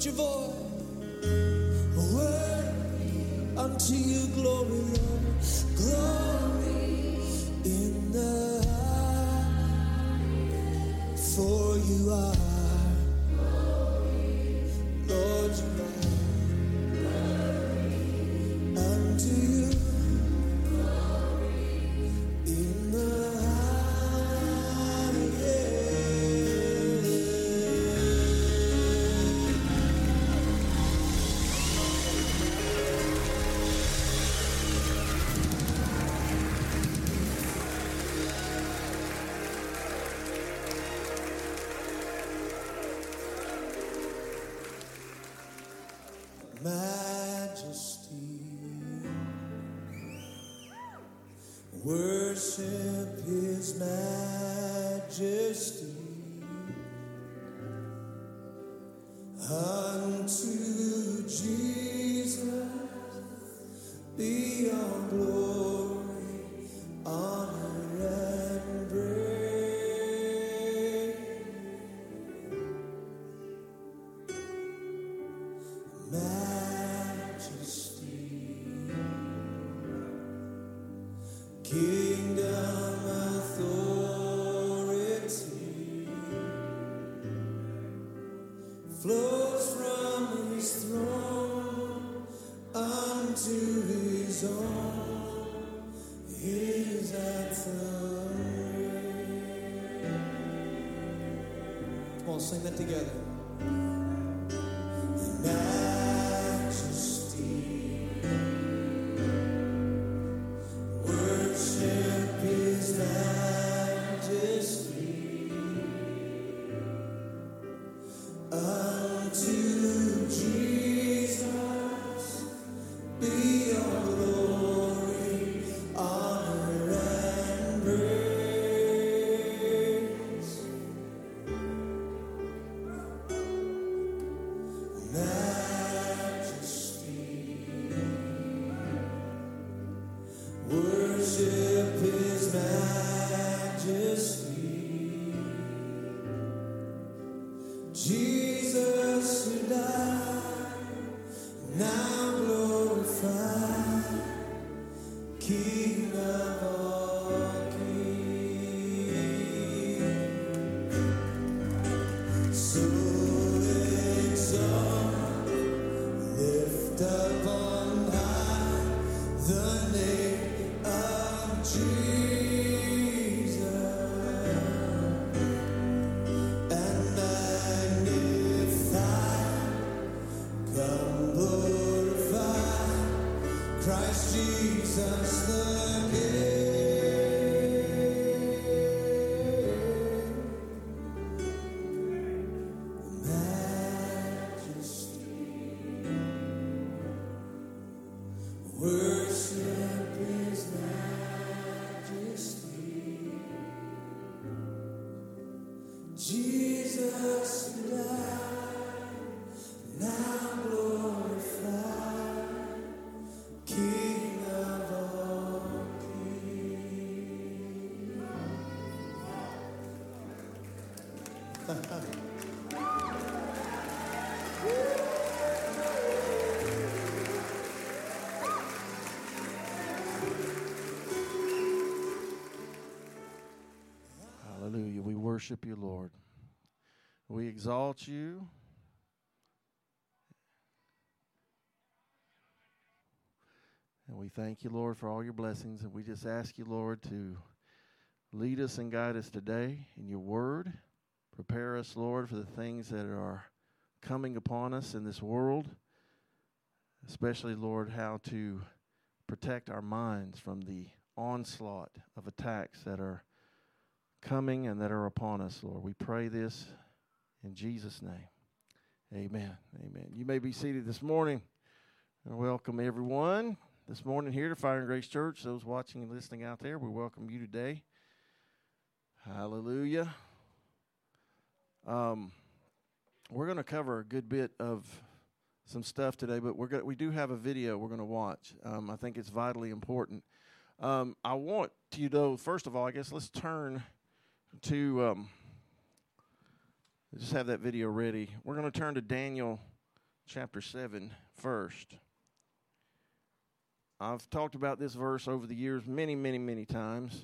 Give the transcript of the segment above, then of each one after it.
lift your voice. Worthy unto you, glory, Lord. Glory in the high. For you are, Lord, you are. Unto you, in the high, majesty, worship his majesty. Unto Jesus be all glory, honor, and praise. Majesty, kingdom, authority flows from his throne unto his own, his anthem. Come on, sing that together. Majesty, worship his majesty. Unto Jesus be all glory, honor, and praise. Majesty, worship his majesty. Jesus who died, now glorified, King of all kings. So exalt, lift up on high the name of Jesus, and magnify, come glorify Christ Jesus the King. Majesty, worship his majesty. Jesus who died, now glorified, King of all kings. Hallelujah. We worship you, Lord. We exalt you. And we thank you, Lord, for all your blessings. And we just ask you, Lord, to lead us and guide us today in your word. Prepare us, Lord, for the things that are coming upon us in this world. Especially, Lord, how to protect our minds from the onslaught of attacks that are coming and that are upon us, Lord. We pray this in Jesus' name. Amen. Amen. You may be seated this morning. And welcome everyone this morning here to Fire and Grace Church. Those watching and listening out there, we welcome you today. Hallelujah. We're going to cover a good bit of some stuff today, but we do have a video we're going to watch. I think it's vitally important. I want you to know, first of all, I guess let's turn to, just have that video ready. We're going to turn to Daniel chapter 7 first. I've talked about this verse over the years many, many, many times.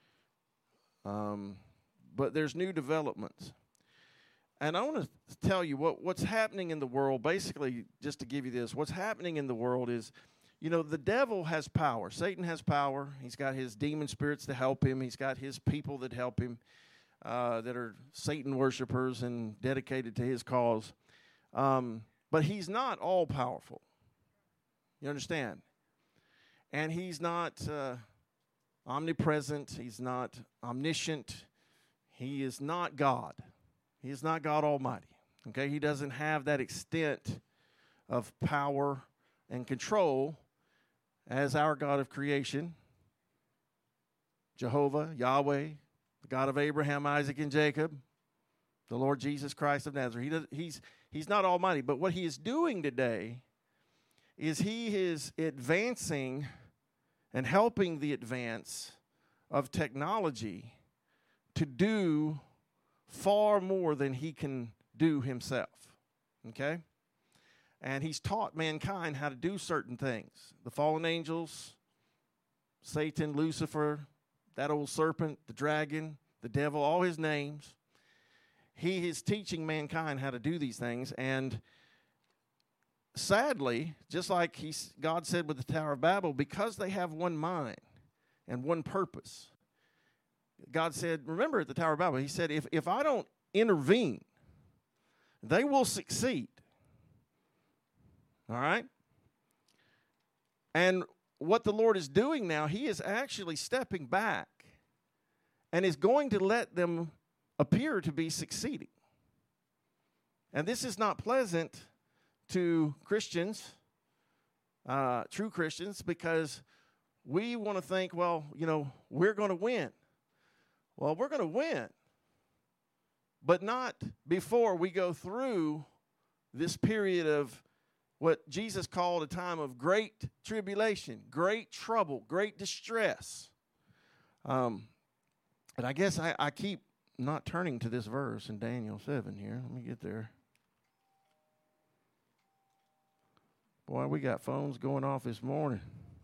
But there's new developments. And I want to tell you what's happening in the world. Basically, just to give you this, what's happening in the world is, the devil has power. Satan has power. He's got his demon spirits to help him. He's got his people that help him, that are Satan worshipers and dedicated to his cause. But he's not all powerful. You understand? And he's not omnipresent. He's not omniscient. He is not God. He is not God Almighty. Okay? He doesn't have that extent of power and control as our God of creation, Jehovah, Yahweh, the God of Abraham, Isaac, and Jacob, the Lord Jesus Christ of Nazareth. He's not almighty. But what he is doing today is he is advancing and helping the advance of technology to do far more than he can do himself. Okay? And he's taught mankind how to do certain things. The fallen angels, Satan, Lucifer, that old serpent, the dragon, the devil, all his names. He is teaching mankind how to do these things. And sadly, just like God said with the Tower of Babel, because they have one mind and one purpose, God said, remember at the Tower of Babel, he said, if I don't intervene, they will succeed. All right? And what the Lord is doing now, he is actually stepping back and is going to let them appear to be succeeding. And this is not pleasant to Christians, true Christians, because we want to think, well, we're going to win. Well, we're going to win, but not before we go through this period of what Jesus called a time of great tribulation, great trouble, great distress. And I guess I keep not turning to this verse in Daniel 7 here. Let me get there. Boy, we got phones going off this morning.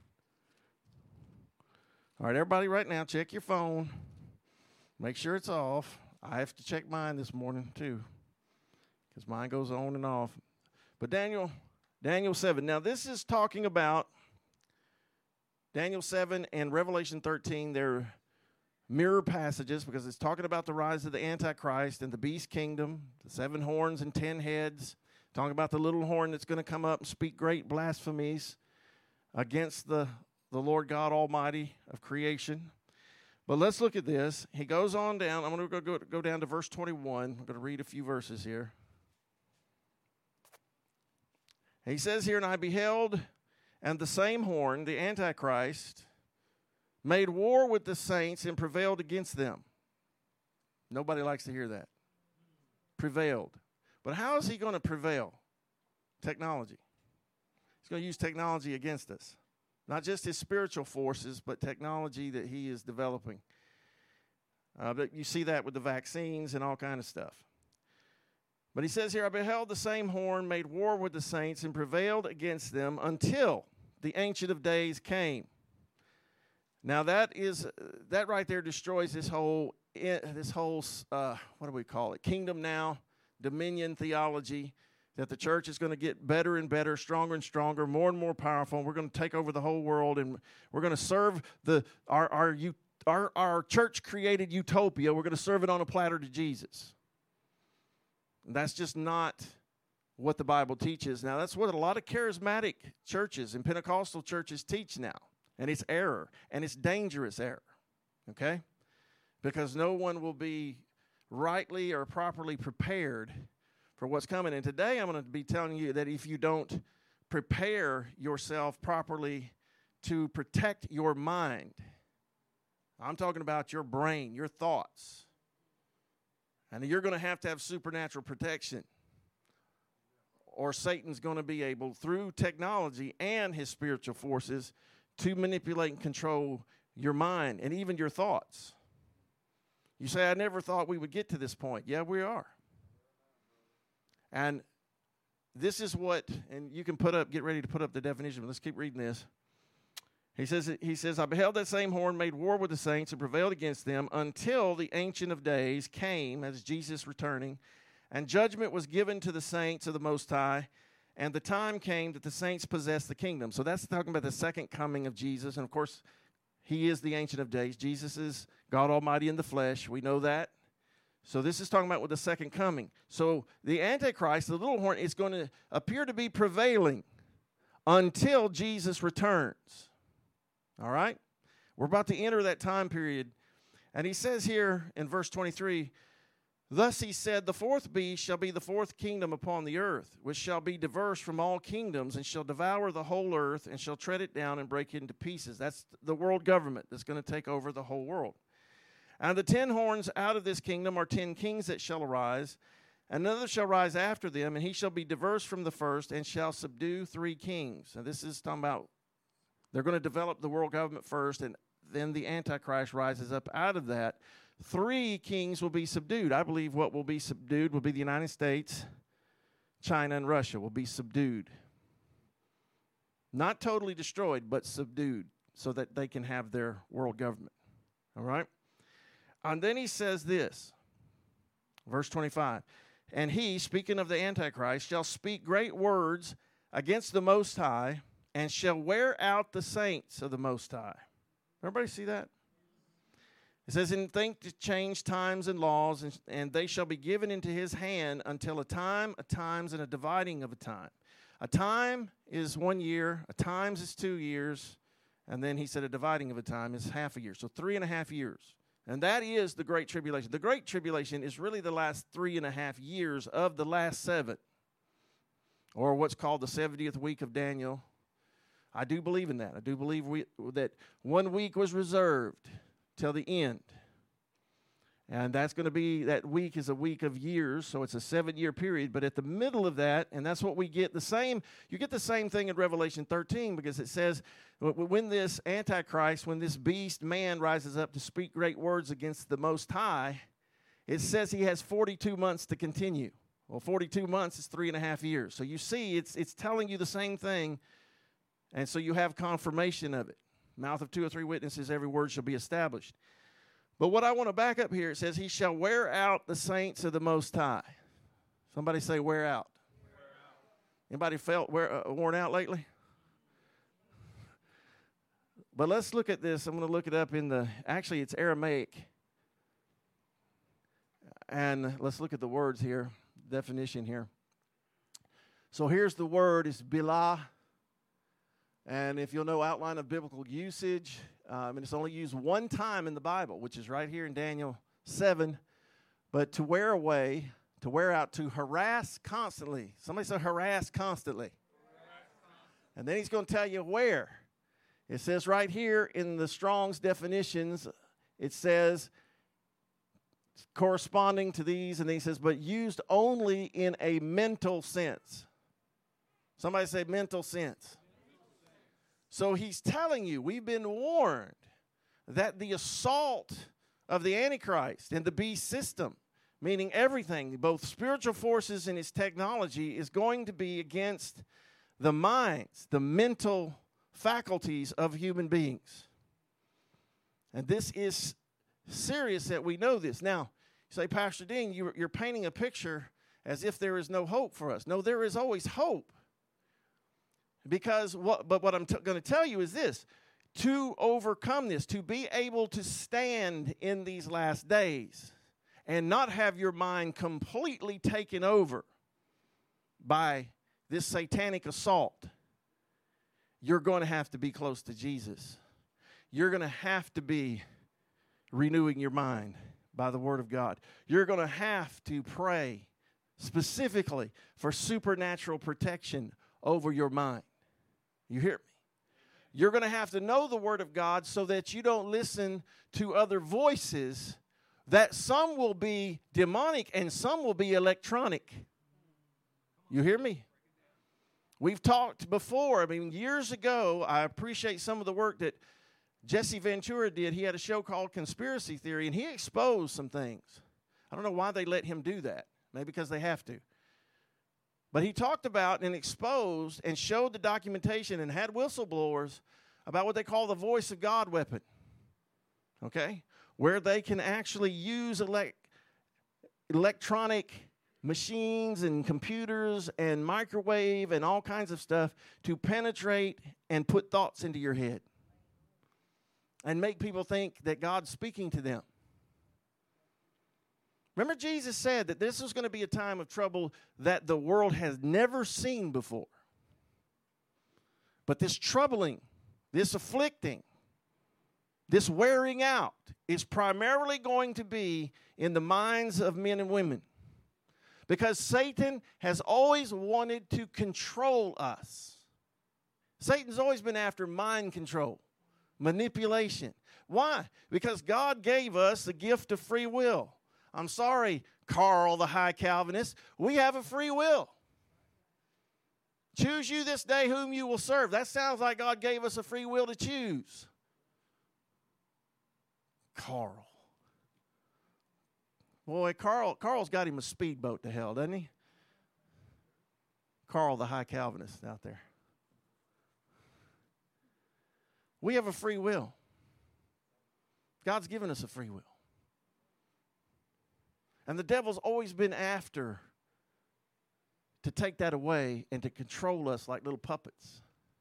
All right, everybody right now, check your phone. Make sure it's off. I have to check mine this morning too, because mine goes on and off. But Daniel 7. Now, this is talking about Daniel 7 and Revelation 13. They're mirror passages because it's talking about the rise of the Antichrist and the beast kingdom, the 7 horns and 10 heads, talking about the little horn that's going to come up and speak great blasphemies against the Lord God Almighty of creation. But let's look at this. He goes on down. I'm going to go down to verse 21. I'm going to read a few verses here. He says here, and I beheld, and the same horn, the Antichrist, made war with the saints and prevailed against them. Nobody likes to hear that. Prevailed. But how is he going to prevail? Technology. He's going to use technology against us. Not just his spiritual forces, but technology that he is developing. But you see that with the vaccines and all kind of stuff. But he says here, I beheld the same horn, made war with the saints, and prevailed against them until the Ancient of Days came. Now that right there destroys this whole what do we call it? Kingdom now, dominion theology. That the church is going to get better and better, stronger and stronger, more and more powerful. And we're going to take over the whole world, and we're going to serve our church-created utopia. We're going to serve it on a platter to Jesus. And that's just not what the Bible teaches. Now, that's what a lot of charismatic churches and Pentecostal churches teach now. And it's error, and it's dangerous error, okay? Because no one will be rightly or properly prepared for what's coming. And today I'm going to be telling you that if you don't prepare yourself properly to protect your mind, I'm talking about your brain, your thoughts, and you're going to have supernatural protection, or Satan's going to be able, through technology and his spiritual forces, to manipulate and control your mind and even your thoughts. You say, I never thought we would get to this point. Yeah, we are. And this is what, and you can get ready to put up the definition, but let's keep reading this. He says, I beheld that same horn made war with the saints and prevailed against them until the Ancient of Days came, as Jesus returning, and judgment was given to the saints of the Most High, and the time came that the saints possessed the kingdom. So that's talking about the second coming of Jesus, and of course, he is the Ancient of Days. Jesus is God Almighty in the flesh. We know that. So this is talking about with the second coming. So the Antichrist, the little horn, is going to appear to be prevailing until Jesus returns. All right? We're about to enter that time period. And he says here in verse 23, thus he said, the fourth beast shall be the fourth kingdom upon the earth, which shall be diverse from all kingdoms, and shall devour the whole earth, and shall tread it down and break it into pieces. That's the world government that's going to take over the whole world. And the 10 horns out of this kingdom are 10 kings that shall arise, and another shall rise after them, and he shall be diverse from the first, and shall subdue 3 kings. And this is talking about they're going to develop the world government first, and then the Antichrist rises up out of that. 3 kings will be subdued. I believe what will be subdued will be the United States, China, and Russia will be subdued. Not totally destroyed, but subdued so that they can have their world government. All right? And then he says this, verse 25, and he, speaking of the Antichrist, shall speak great words against the Most High, and shall wear out the saints of the Most High. Everybody see that? It says, and think to change times and laws, and they shall be given into his hand until a times, and a dividing of a time. A time is 1 year, a times is 2 years, and then he said a dividing of a time is half a year. So 3.5 years. And that is the Great Tribulation. The Great Tribulation is really the last 3.5 years of the last 7, or what's called the 70th week of Daniel. I do believe in that. I do believe that 1 week was reserved till the end. And that's going to be, that week is a week of years, so it's a 7-year period. But at the middle of that, and that's what we get you get the same thing in Revelation 13, because it says, when this Antichrist, when this beast man rises up to speak great words against the Most High, it says he has 42 months to continue. Well, 42 months is 3.5 years. So you see, it's telling you the same thing, and so you have confirmation of it. Mouth of 2 or 3 witnesses, every word shall be established. But what I want to back up here, it says, he shall wear out the saints of the Most High. Somebody say, wear out. Anybody felt worn out lately? But let's look at this. I'm going to look it up actually it's Aramaic. And let's look at the words here, definition here. So here's the word, it's bilah. And if you'll know outline of biblical usage, and it's only used 1 time in the Bible, which is right here in Daniel 7. But to wear away, to wear out, to harass constantly. Somebody say harass constantly. And then he's going to tell you where. It says right here in the Strong's definitions, it says corresponding to these, and then he says, but used only in a mental sense. Somebody say mental sense. So he's telling you, we've been warned that the assault of the Antichrist and the beast system, meaning everything, both spiritual forces and its technology, is going to be against the minds, the mental faculties of human beings. And this is serious that we know this. Now, you say, Pastor Dean, you're painting a picture as if there is no hope for us. No, there is always hope. Because what I'm going to tell you is this: to overcome this, to be able to stand in these last days and not have your mind completely taken over by this satanic assault, you're going to have to be close to Jesus. You're going to have to be renewing your mind by the Word of God. You're going to have to pray specifically for supernatural protection over your mind. You hear me? You're going to have to know the Word of God so that you don't listen to other voices, that some will be demonic and some will be electronic. You hear me? We've talked before. I mean, years ago, I appreciate some of the work that Jesse Ventura did. He had a show called Conspiracy Theory, and he exposed some things. I don't know why they let him do that. Maybe because they have to. But he talked about and exposed and showed the documentation and had whistleblowers about what they call the voice of God weapon, okay, where they can actually use electronic machines and computers and microwave and all kinds of stuff to penetrate and put thoughts into your head and make people think that God's speaking to them. Remember, Jesus said that this was going to be a time of trouble that the world has never seen before. But this troubling, this afflicting, this wearing out is primarily going to be in the minds of men and women. Because Satan has always wanted to control us. Satan's always been after mind control, manipulation. Why? Because God gave us the gift of free will. I'm sorry, Carl, the high Calvinist. We have a free will. Choose you this day whom you will serve. That sounds like God gave us a free will to choose. Carl. Boy, Carl's got him a speedboat to hell, doesn't he? Carl, the high Calvinist out there. We have a free will. God's given us a free will. And the devil's always been after to take that away and to control us like little puppets.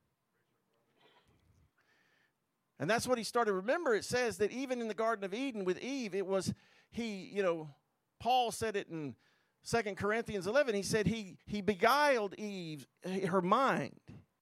And that's what he started. Remember, it says that even in the Garden of Eden with Eve, it was Paul said it in 2 Corinthians 11. He said he beguiled Eve, her mind.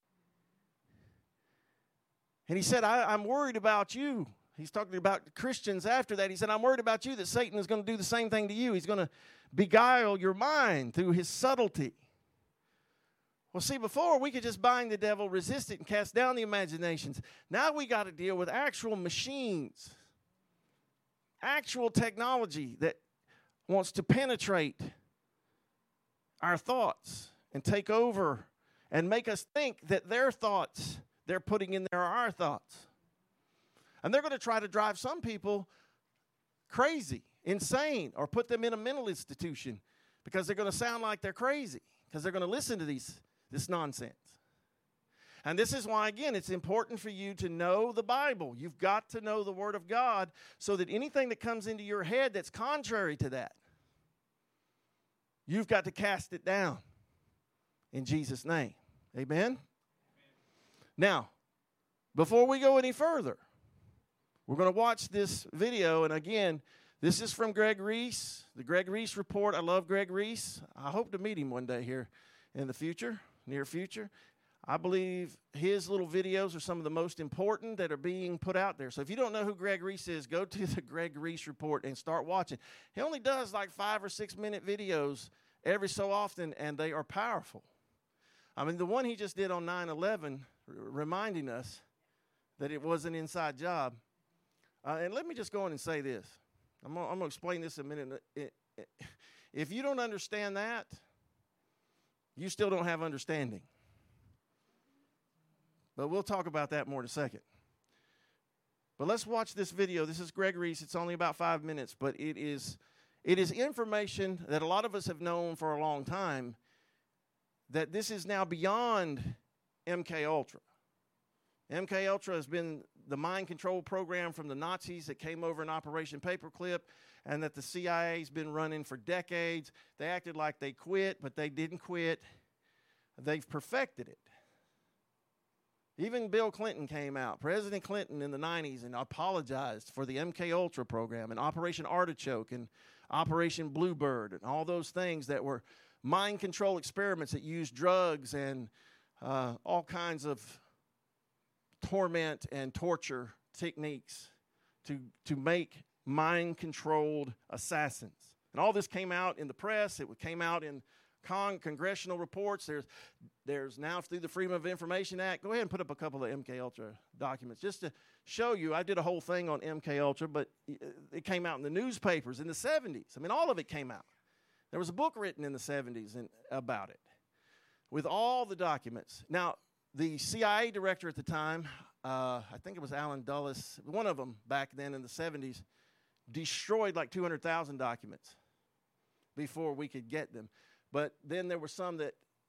And he said, I'm worried about you. He's talking about Christians after that. He said, I'm worried about you that Satan is going to do the same thing to you. He's going to beguile your mind through his subtlety. Well, see, before we could just bind the devil, resist it, and cast down the imaginations. Now we got to deal with actual machines, actual technology that wants to penetrate our thoughts and take over and make us think that their thoughts they're putting in there are our thoughts. And they're going to try to drive some people crazy, insane, or put them in a mental institution because they're going to sound like they're crazy, because they're going to listen to this nonsense. And this is why, again, it's important for you to know the Bible. You've got to know the Word of God so that anything that comes into your head that's contrary to that, you've got to cast it down in Jesus' name. Amen? Now, before we go any further, we're going to watch this video. And again, this is from Greg Reese, the Greg Reese Report. I love Greg Reese. I hope to meet him one day here in the future, near future. I believe his little videos are some of the most important that are being put out there. So if you don't know who Greg Reese is, go to the Greg Reese Report and start watching. He only does like 5 or 6 minute videos every so often, and they are powerful. I mean, the one he just did on 9/11, reminding us that it was an inside job. And let me just go on and say this. I'm going to explain this in a minute. If you don't understand that, you still don't have understanding. But we'll talk about that more in a second. But let's watch this video. This is Greg Reese. It's only about 5 minutes, but it is information that a lot of us have known for a long time, that this is now beyond MK Ultra. MK Ultra has been the mind control program from the Nazis that came over in Operation Paperclip, and that the CIA's been running for decades. They acted like they quit, but they didn't quit. They've perfected it. Even Bill Clinton came out, President Clinton in the 90s, and apologized for the MK Ultra program and Operation Artichoke and Operation Bluebird and all those things that were mind control experiments that used drugs and all kinds of torment and torture techniques to make mind-controlled assassins. And all this came out in the press. It came out in congressional reports. There's now, through the Freedom of Information Act, go ahead and put up a couple of MK Ultra documents just to show you. I did a whole thing on MK Ultra, but it came out in the newspapers in the 70s. I mean, all of it came out. There was a book written in the 70s about it with all the documents. Now, the CIA director at the time, I think it was Alan Dulles, one of them back then in the 70s, destroyed like 200,000 documents before we could get them. But then there were some that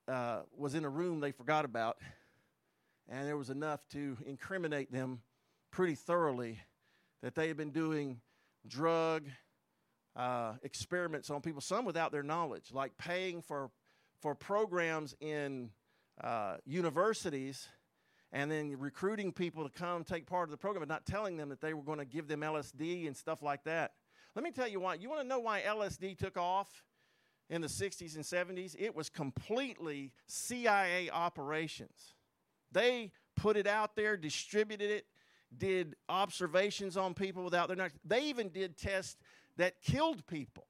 was in a room they forgot about, and there was enough to incriminate them pretty thoroughly that they had been doing drug experiments on people, some without their knowledge, like paying for programs in universities and then recruiting people to come take part of the program and not telling them that they were going to give them LSD and stuff like that. Let me tell you why. You want to know why LSD took off in the 60s and 70s? It was completely CIA operations. They put it out there, distributed it, did observations on people without their knowledge. They even did tests that killed people.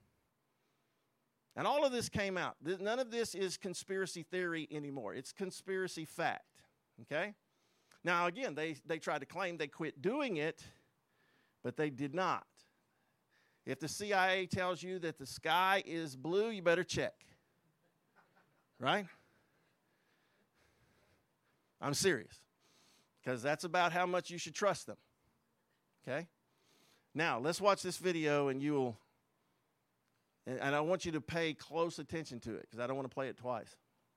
And all of this came out. None of this is conspiracy theory anymore. It's conspiracy fact. Okay? Now, again, they tried to claim they quit doing it, but they did not. If the CIA tells you that the sky is blue, you better check. Right? I'm serious. Because that's about how much you should trust them. Okay? Now, let's watch this video, and you will, and I want you to pay close attention to it, because I don't want to play it twice.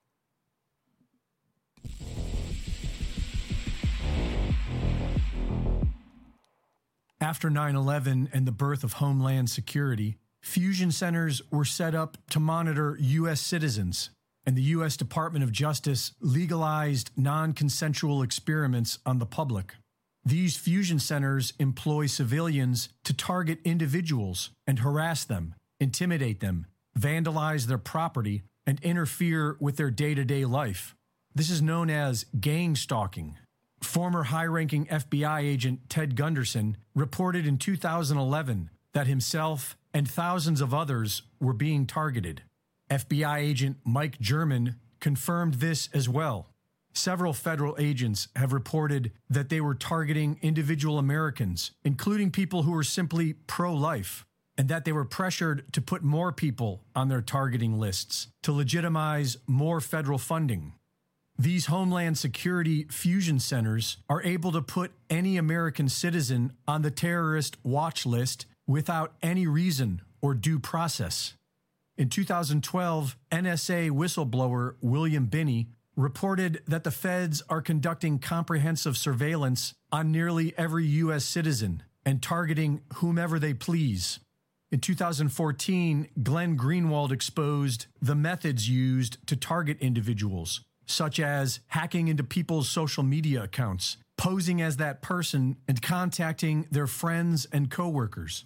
After 9/11 and the birth of Homeland Security, fusion centers were set up to monitor U.S. citizens, and the U.S. Department of Justice legalized non-consensual experiments on the public. These fusion centers employ civilians to target individuals and harass them, intimidate them, vandalize their property, and interfere with their day-to-day life. This is known as gang stalking. Former high-ranking FBI agent Ted Gunderson reported in 2011 that himself and thousands of others were being targeted. FBI agent Mike German confirmed this as well. Several federal agents have reported that they were targeting individual Americans, including people who were simply pro-life, and that they were pressured to put more people on their targeting lists to legitimize more federal funding. These Homeland Security fusion centers are able to put any American citizen on the terrorist watch list without any reason or due process. In 2012, NSA whistleblower William Binney reported that the feds are conducting comprehensive surveillance on nearly every U.S. citizen and targeting whomever they please. In 2014, Glenn Greenwald exposed the methods used to target individuals, such as hacking into people's social media accounts, posing as that person, and contacting their friends and coworkers.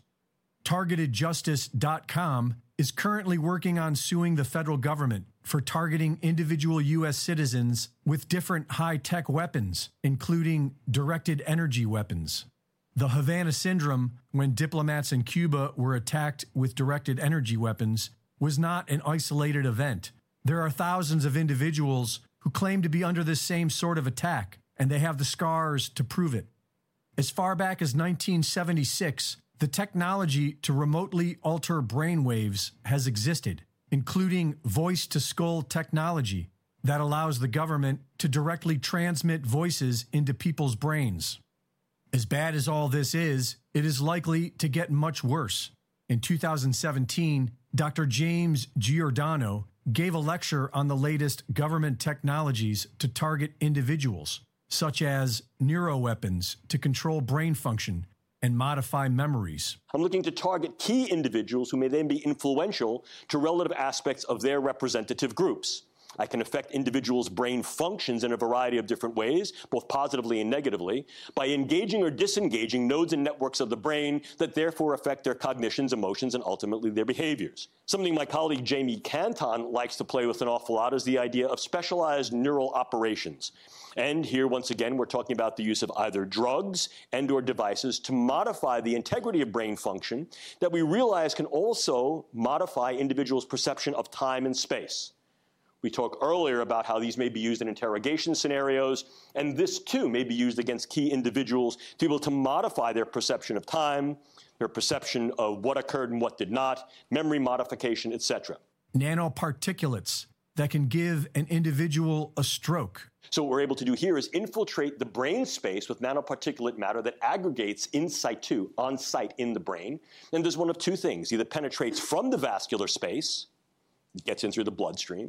TargetedJustice.com is currently working on suing the federal government for targeting individual U.S. citizens with different high-tech weapons, including directed energy weapons. The Havana Syndrome, when diplomats in Cuba were attacked with directed energy weapons, was not an isolated event. There are thousands of individuals who claim to be under this same sort of attack, and they have the scars to prove it. As far back as 1976, the technology to remotely alter brainwaves has existed, including voice-to-skull technology that allows the government to directly transmit voices into people's brains. As bad as all this is, it is likely to get much worse. In 2017, Dr. James Giordano gave a lecture on the latest government technologies to target individuals, such as neuroweapons to control brain function and modify memories. I'm looking to target key individuals who may then be influential to relative aspects of their representative groups. I can affect individuals' brain functions in a variety of different ways, both positively and negatively, by engaging or disengaging nodes and networks of the brain that therefore affect their cognitions, emotions, and ultimately their behaviors. Something my colleague Jamie Canton likes to play with an awful lot is the idea of specialized neural operations. And here, once again, we're talking about the use of either drugs and or devices to modify the integrity of brain function that we realize can also modify individuals' perception of time and space. We talked earlier about how these may be used in interrogation scenarios, and this too may be used against key individuals to be able to modify their perception of time, their perception of what occurred and what did not, memory modification, etc. Nanoparticulates that can give an individual a stroke. So what we're able to do here is infiltrate the brain space with nanoparticulate matter that aggregates in situ, on site in the brain, and does one of two things: either penetrates from the vascular space, gets in through the bloodstream,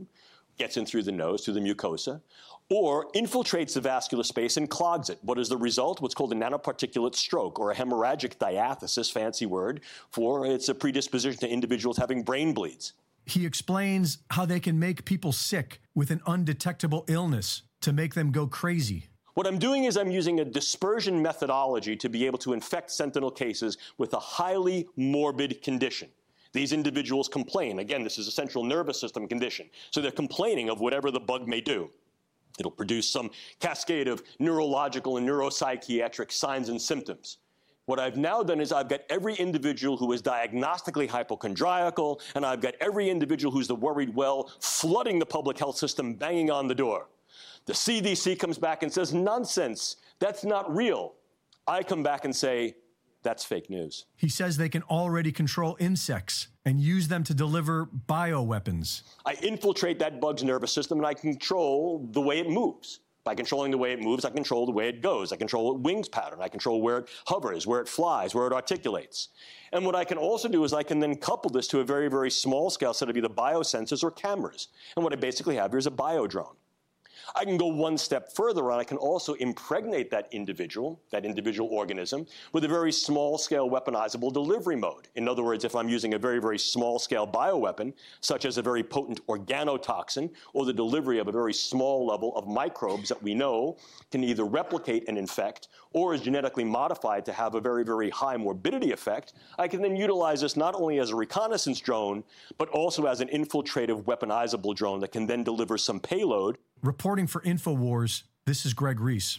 gets in through the nose, through the mucosa, or infiltrates the vascular space and clogs it. What is the result? What's called a nanoparticulate stroke, or a hemorrhagic diathesis, fancy word, for it's a predisposition to individuals having brain bleeds. He explains how they can make people sick with an undetectable illness to make them go crazy. What I'm doing is I'm using a dispersion methodology to be able to infect sentinel cases with a highly morbid condition. These individuals complain. Again, this is a central nervous system condition. So they're complaining of whatever the bug may do. It'll produce some cascade of neurological and neuropsychiatric signs and symptoms. What I've now done is I've got every individual who is diagnostically hypochondriacal, and I've got every individual who's the worried well flooding the public health system, banging on the door. The CDC comes back and says, nonsense, that's not real. I come back and say, that's fake news. He says they can already control insects and use them to deliver bioweapons. I infiltrate that bug's nervous system and I control the way it moves. By controlling the way it moves, I control the way it goes. I control its wings pattern. I control where it hovers, where it flies, where it articulates. And what I can also do is I can then couple this to a very, very small scale set of either biosensors or cameras. And what I basically have here is a biodrone. I can go one step further, and I can also impregnate that individual organism, with a very small-scale weaponizable delivery mode. In other words, if I'm using a very, very small-scale bioweapon, such as a very potent organotoxin, or the delivery of a very small level of microbes that we know can either replicate and infect, or is genetically modified to have a very, very high morbidity effect, I can then utilize this not only as a reconnaissance drone, but also as an infiltrative weaponizable drone that can then deliver some payload. Reporting for InfoWars, this is Greg Reese.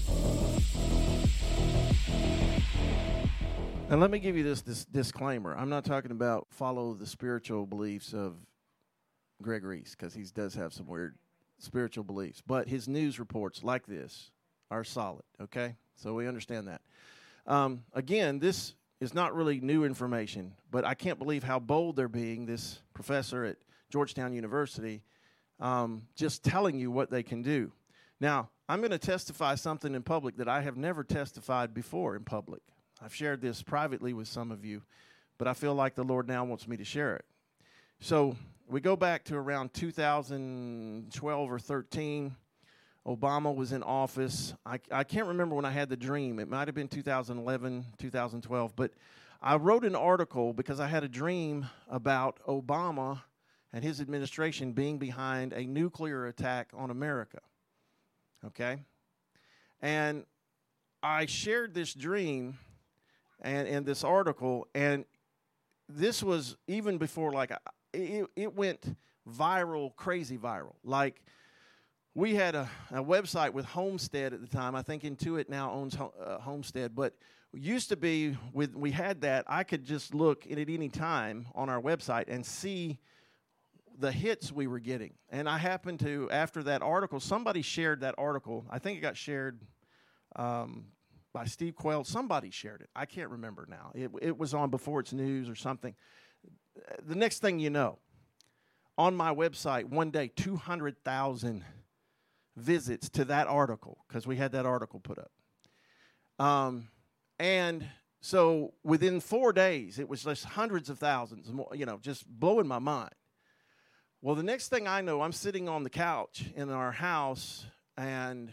And let me give you this disclaimer. I'm not talking about follow the spiritual beliefs of Greg Reese, because he does have some weird spiritual beliefs. But his news reports like this are solid, okay? So we understand that. Again, this is not really new information, but I can't believe how bold they're being, this professor at Georgetown University, just telling you what they can do. Now, I'm going to testify something in public that I have never testified before in public. I've shared this privately with some of you, but I feel like the Lord now wants me to share it. So we go back to around 2012 or 13. Obama was in office. I can't remember when I had the dream. It might have been 2011, 2012. But I wrote an article because I had a dream about Obama and his administration being behind a nuclear attack on America. Okay? And I shared this dream and this article, and this was even before, like, it went viral, crazy viral. Like, we had a website with Homestead at the time. I think Intuit now owns Homestead, but used to be, we had that, I could just look at any time on our website and see the hits we were getting. And I happened to, after that article, somebody shared that article. I think it got shared by Steve Quayle. Somebody shared it. I can't remember now. It was on Before It's News or something. The next thing you know, on my website, one day, 200,000 visits to that article, because we had that article put up. And so within 4 days, it was just hundreds of thousands, more, just blowing my mind. Well, the next thing I know, I'm sitting on the couch in our house, and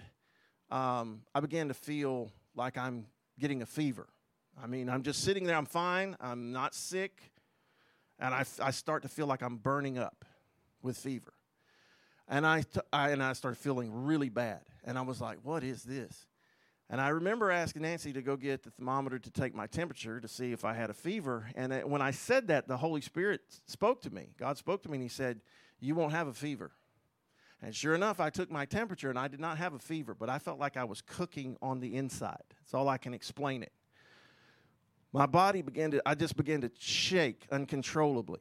I began to feel like I'm getting a fever. I mean, I'm just sitting there. I'm fine. I'm not sick. And I start to feel like I'm burning up with fever. And I started feeling really bad. And I was like, what is this? And I remember asking Nancy to go get the thermometer to take my temperature to see if I had a fever. And when I said that, the Holy Spirit spoke to me. God spoke to me, and he said, you won't have a fever. And sure enough, I took my temperature, and I did not have a fever, but I felt like I was cooking on the inside. That's all I can explain it. My body I just began to shake uncontrollably.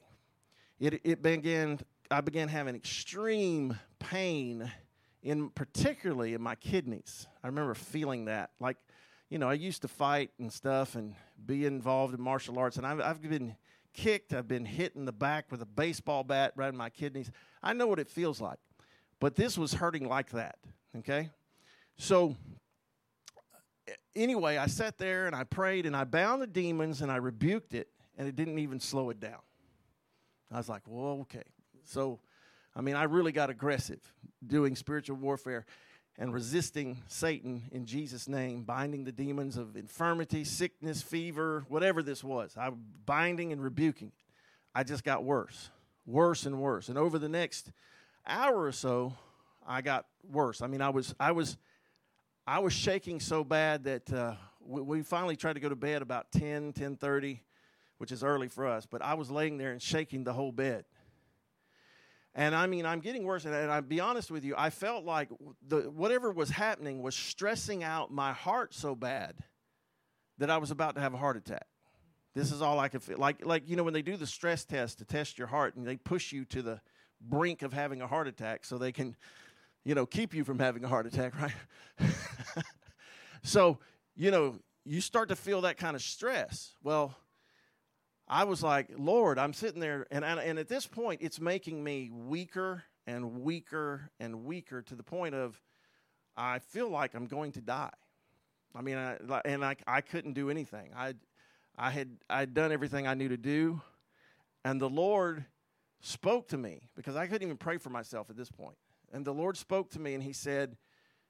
I began having extreme pain, particularly in my kidneys. I remember feeling that. Like, I used to fight and stuff and be involved in martial arts, and I've been kicked. I've been hit in the back with a baseball bat right in my kidneys. I know what it feels like, but this was hurting like that, okay? So anyway, I sat there and I prayed and I bound the demons and I rebuked it, and it didn't even slow it down. I was like, well, okay. So I mean, I really got aggressive doing spiritual warfare and resisting Satan in Jesus' name, binding the demons of infirmity, sickness, fever, whatever this was. I was binding and rebuking it. I just got worse and worse. And over the next hour or so, I got worse. I mean, I was shaking so bad that we finally tried to go to bed about 10:30, which is early for us. But I was laying there and shaking the whole bed. And I mean, I'm getting worse. And I'll be honest with you, I felt like whatever was happening was stressing out my heart so bad that I was about to have a heart attack. This is all I could feel. Like when they do the stress test to test your heart, and they push you to the brink of having a heart attack so they can, keep you from having a heart attack, right? So, you start to feel that kind of stress. Well, I was like, Lord, I'm sitting there, and at this point, it's making me weaker and weaker and weaker to the point of I feel like I'm going to die. I mean, I couldn't do anything. I'd done everything I knew to do, and the Lord spoke to me because I couldn't even pray for myself at this point. And the Lord spoke to me, and he said,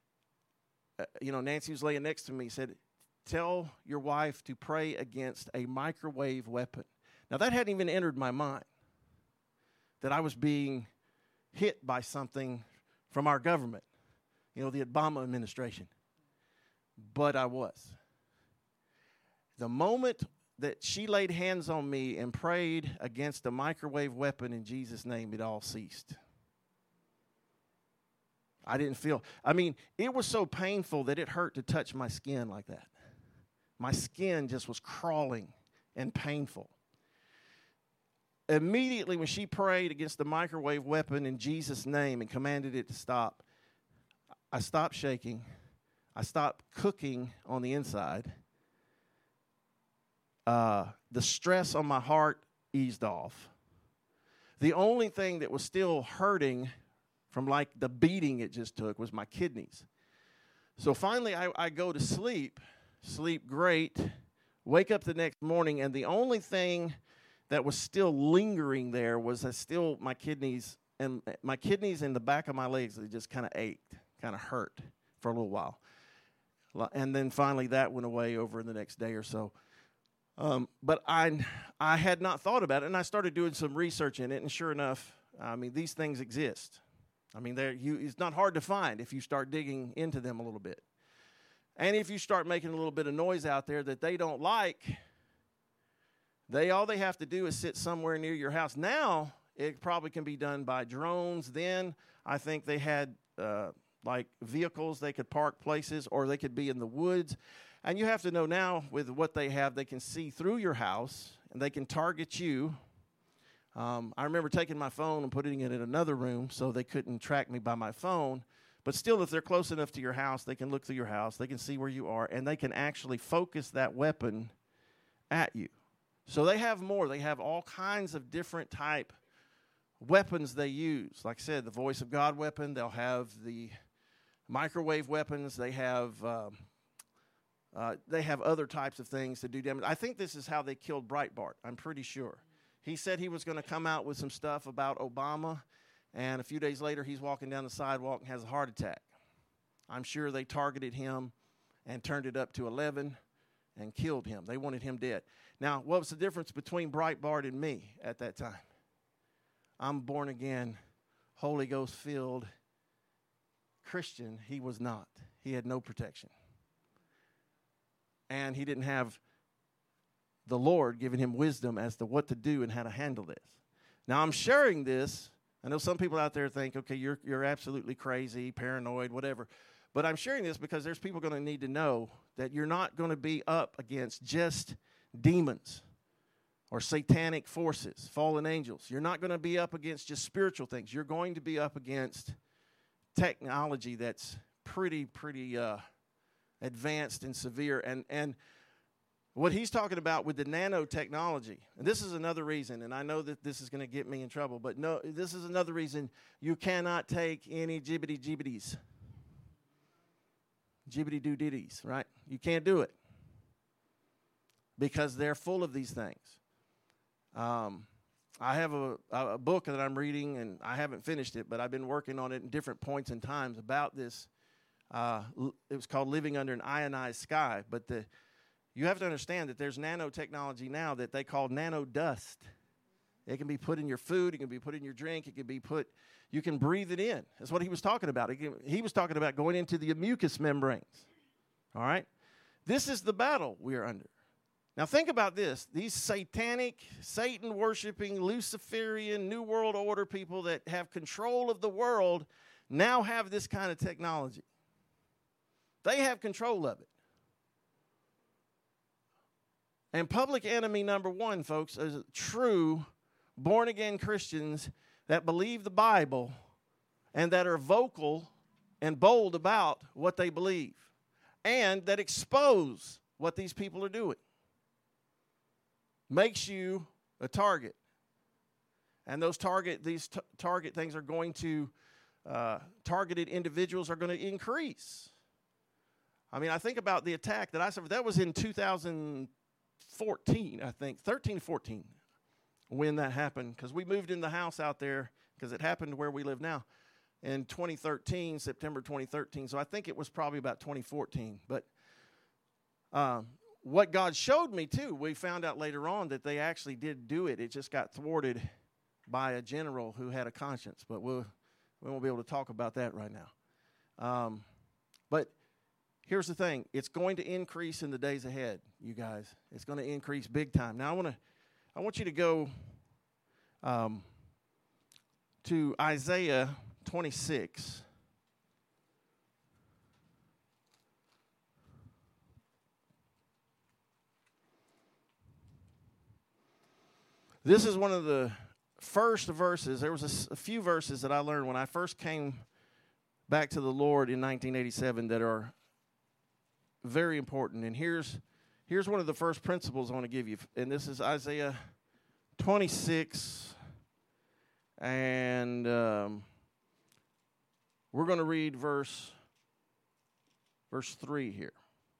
Nancy was laying next to me. He said, tell your wife to pray against a microwave weapon. Now, that hadn't even entered my mind, that I was being hit by something from our government, the Obama administration. But I was. The moment that she laid hands on me and prayed against a microwave weapon in Jesus' name, it all ceased. I didn't feel, it was so painful that it hurt to touch my skin like that. My skin just was crawling and painful. Immediately when she prayed against the microwave weapon in Jesus' name and commanded it to stop, I stopped shaking. I stopped cooking on the inside. The stress on my heart eased off. The only thing that was still hurting from like the beating it just took was my kidneys. So finally I go to sleep great, wake up the next morning, and the only thing that was still lingering there was my kidneys and the back of my legs, they just kind of ached, kind of hurt for a little while. And then finally that went away over the next day or so. But I had not thought about it, and I started doing some research in it, and sure enough, these things exist. It's not hard to find if you start digging into them a little bit. And if you start making a little bit of noise out there that they don't like, all they have to do is sit somewhere near your house. Now, it probably can be done by drones. Then, I think they had vehicles they could park places, or they could be in the woods. And you have to know now, with what they have, they can see through your house, and they can target you. I remember taking my phone and putting it in another room so they couldn't track me by my phone. But still, if they're close enough to your house, they can look through your house, they can see where you are, and they can actually focus that weapon at you. So they have more. They have all kinds of different type weapons they use. Like I said, the voice of God weapon. They'll have the microwave weapons. They have other types of things to do damage. I think this is how they killed Breitbart. I'm pretty sure. He said he was going to come out with some stuff about Obama, and a few days later he's walking down the sidewalk and has a heart attack. I'm sure they targeted him and turned it up to 11 and killed him. They wanted him dead. Now, what was the difference between Breitbart and me at that time? I'm born again, Holy Ghost filled Christian. He was not. He had no protection. And he didn't have the Lord giving him wisdom as to what to do and how to handle this. Now, I'm sharing this. I know some people out there think, okay, you're absolutely crazy, paranoid, whatever. But I'm sharing this because there's people going to need to know that you're not going to be up against just demons or satanic forces, fallen angels. You're not going to be up against just spiritual things. You're going to be up against technology that's pretty advanced and severe. And what he's talking about with the nanotechnology, and this is another reason, and I know that this is going to get me in trouble, but no, this is another reason you cannot take any jibbity-jibbities, jibbity-doo-ditties, right? You can't do it because they're full of these things. I have a book that I'm reading, and I haven't finished it, but I've been working on it in different points and times about this. It was called Living Under an Ionized Sky. But you have to understand that there's nanotechnology now that they call nano dust. It can be put in your food. It can be put in your drink. It can be put, you can breathe it in. That's what he was talking about. He was talking about going into the mucous membranes. All right? This is the battle we are under. Now think about this. These satanic, Satan-worshiping, Luciferian, New World Order people that have control of the world now have this kind of technology. They have control of it. And public enemy number one, folks, is true born-again Christians that believe the Bible and that are vocal and bold about what they believe and that expose what these people are doing. Makes you a target. And these target things are going to, targeted individuals are going to increase. I mean, I think about the attack that I suffered. That was in 2014, I think, 13, 14, when that happened. Because we moved in the house out there, because it happened where we live now, in 2013, September 2013. So I think it was probably about 2014. But what God showed me, too, we found out later on that they actually did do it. It just got thwarted by a general who had a conscience. But we won't be able to talk about that right now. But here's the thing. It's going to increase in the days ahead, you guys. It's going to increase big time. Now, I want you to go to Isaiah 26. This is one of the first verses. There was a few verses that I learned when I first came back to the Lord in 1987 that are very important. And here's one of the first principles I want to give you. And this is Isaiah 26. And we're going to read verse 3 here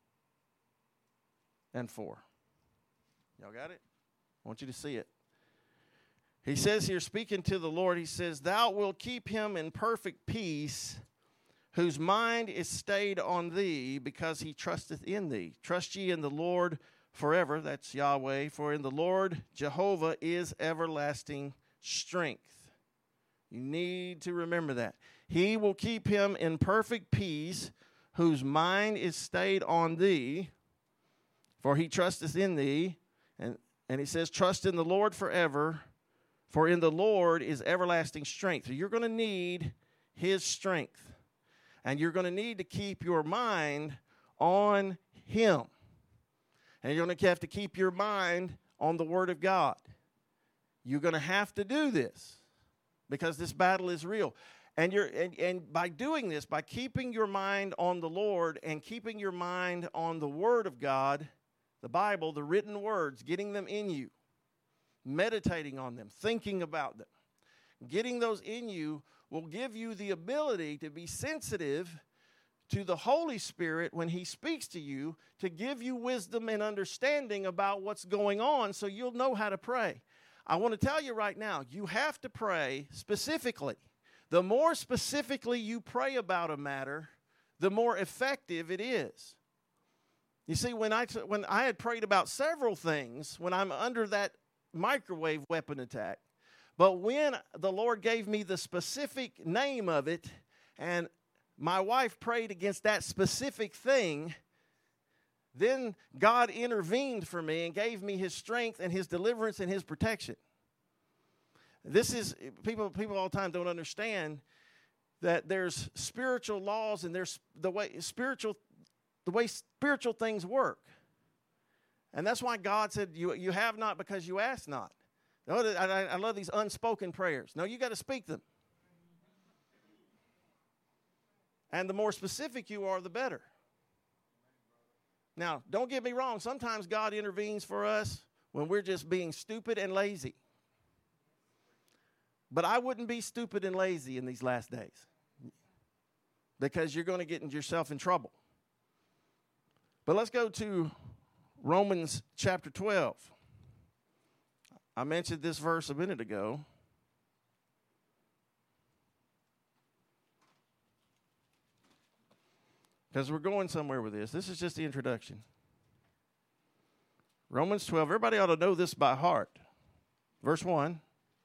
and 4. Y'all got it? I want you to see it. He says here, speaking to the Lord, he says, "Thou wilt keep him in perfect peace, whose mind is stayed on thee, because he trusteth in thee. Trust ye in the Lord forever," that's Yahweh, "for in the Lord Jehovah is everlasting strength." You need to remember that. He will keep him in perfect peace, whose mind is stayed on thee, for he trusteth in thee. And he says, trust in the Lord forever, for in the Lord is everlasting strength. So you're going to need his strength. And you're going to need to keep your mind on him. And you're going to have to keep your mind on the Word of God. You're going to have to do this because this battle is real. And by doing this, by keeping your mind on the Lord and keeping your mind on the Word of God, the Bible, the written words, getting them in you, meditating on them, thinking about them, getting those in you will give you the ability to be sensitive to the Holy Spirit when he speaks to you, to give you wisdom and understanding about what's going on so you'll know how to pray. I want to tell you right now, you have to pray specifically. The more specifically you pray about a matter, the more effective it is. You see, when I had prayed about several things, when I'm under that microwave weapon attack, but when the Lord gave me the specific name of it, and my wife prayed against that specific thing, then God intervened for me and gave me his strength and his deliverance and his protection. This is, people all the time don't understand that there's spiritual laws and there's the way spiritual things work. And that's why God said, you have not because you ask not. I love these unspoken prayers. No, you got to speak them. And the more specific you are, the better. Now, don't get me wrong. Sometimes God intervenes for us when we're just being stupid and lazy. But I wouldn't be stupid and lazy in these last days because you're going to get yourself in trouble. But let's go to Romans chapter 12. I mentioned this verse a minute ago. Because we're going somewhere with this. This is just the introduction. Romans 12. Everybody ought to know this by heart. Verse 1.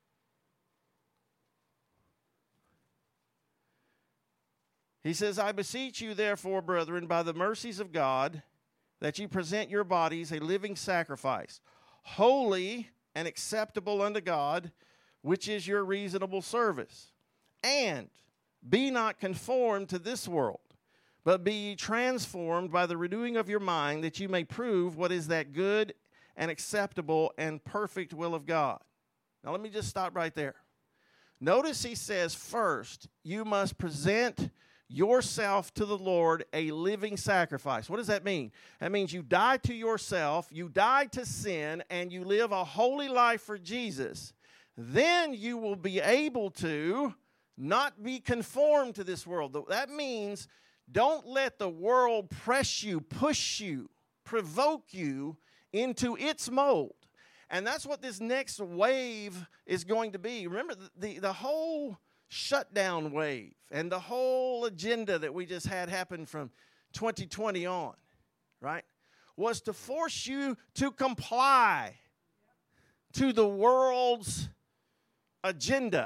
He says, I beseech you, therefore, brethren, by the mercies of God, that you present your bodies a living sacrifice, holy and acceptable unto God, which is your reasonable service. And be not conformed to this world, but be ye transformed by the renewing of your mind, that you may prove what is that good and acceptable and perfect will of God. Now let me just stop right there. Notice he says, first, you must present yourself to the Lord a living sacrifice. What does that mean? That means you die to yourself, you die to sin, and you live a holy life for Jesus. Then you will be able to not be conformed to this world. That means don't let the world press you, push you, provoke you into its mold. And that's what this next wave is going to be. Remember, the whole shutdown wave and the whole agenda that we just had happen from 2020 on, right, was to force you to comply to the world's agenda.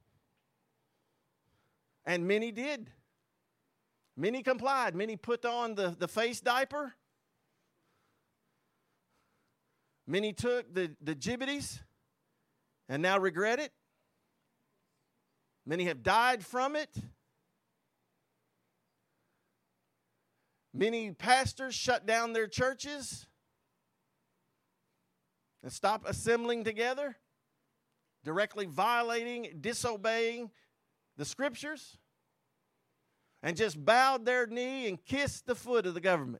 And many did. Many complied. Many put on the face diaper. Many took the gibbities and now regret it. Many have died from it. Many pastors shut down their churches and stopped assembling together, directly violating, disobeying the scriptures, and just bowed their knee and kissed the foot of the government.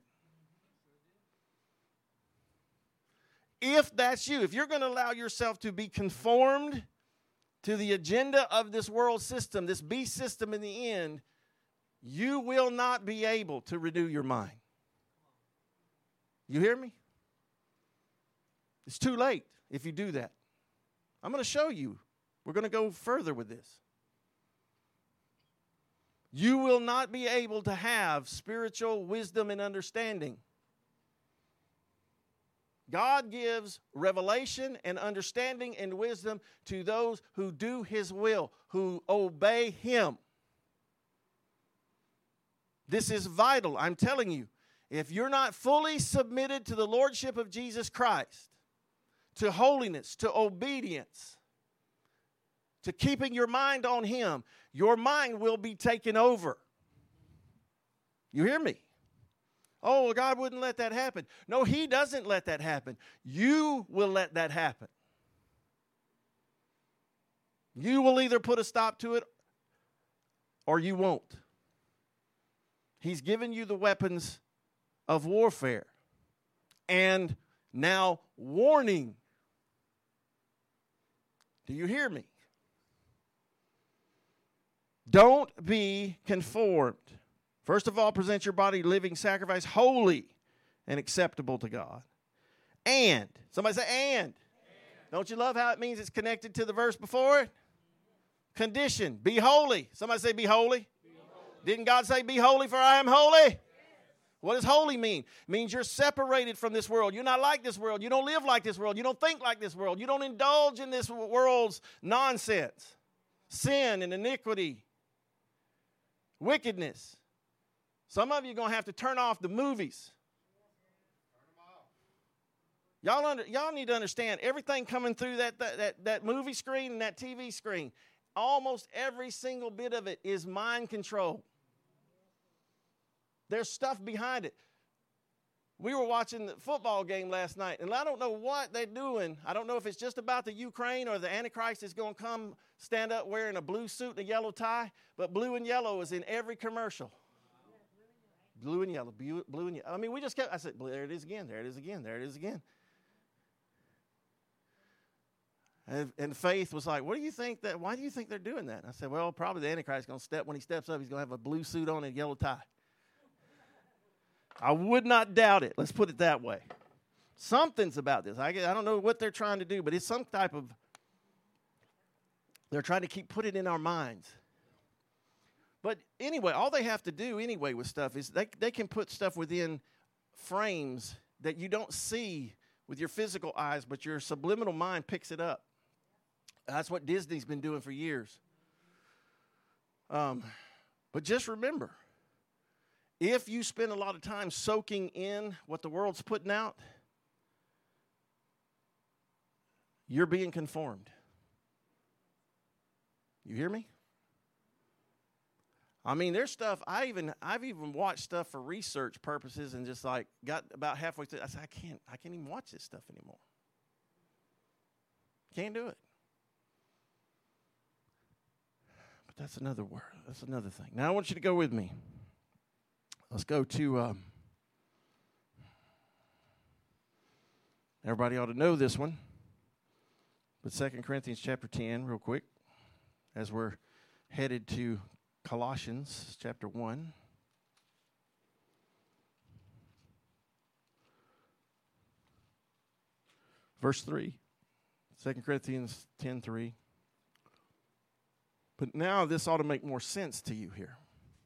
If that's you, if you're going to allow yourself to be conformed to the agenda of this world system, this beast system in the end, you will not be able to renew your mind. You hear me? It's too late if you do that. I'm going to show you. We're going to go further with this. You will not be able to have spiritual wisdom and understanding. God gives revelation and understanding and wisdom to those who do His will, who obey Him. This is vital. I'm telling you, if you're not fully submitted to the Lordship of Jesus Christ, to holiness, to obedience, to keeping your mind on Him, your mind will be taken over. You hear me? Oh, well, God wouldn't let that happen. No, He doesn't let that happen. You will let that happen. You will either put a stop to it or you won't. He's given you the weapons of warfare and now warning. Do you hear me? Don't be conformed. First of all, present your body living sacrifice, holy and acceptable to God. And, somebody say and. Don't you love how it means it's connected to the verse before it? Condition, be holy. Somebody say be holy. Be holy. Didn't God say be holy for I am holy? Yes. What does holy mean? It means you're separated from this world. You're not like this world. You don't live like this world. You don't think like this world. You don't indulge in this world's nonsense. Sin and iniquity. Wickedness. Some of you are going to have to turn off the movies. Y'all need to understand, everything coming through that movie screen and that TV screen, almost every single bit of it is mind control. There's stuff behind it. We were watching the football game last night, and I don't know what they're doing. I don't know if it's just about the Ukraine or the Antichrist is going to come stand up wearing a blue suit and a yellow tie, but blue and yellow is in every commercial. Blue and yellow, blue and yellow. I mean, we just kept, I said, there it is again, there it is again, there it is again. And Faith was like, why do you think they're doing that? And I said, well, probably the Antichrist is going to when he steps up, he's going to have a blue suit on and a yellow tie. I would not doubt it. Let's put it that way. Something's about this. I don't know what they're trying to do, but it's some type of, they're trying to keep putting it in our minds. But anyway, all they have to do anyway with stuff is they can put stuff within frames that you don't see with your physical eyes, but your subliminal mind picks it up. That's what Disney's been doing for years. But just remember, if you spend a lot of time soaking in what the world's putting out, you're being conformed. You hear me? I mean, there's stuff, I've even watched stuff for research purposes and just like got about halfway through. I said, I can't even watch this stuff anymore. Can't do it. But that's another word. That's another thing. Now I want you to go with me. Let's go to, everybody ought to know this one. But 2 Corinthians chapter 10, real quick, as we're headed to Colossians chapter 1. Verse 3. 2 Corinthians 10:3. But now this ought to make more sense to you here.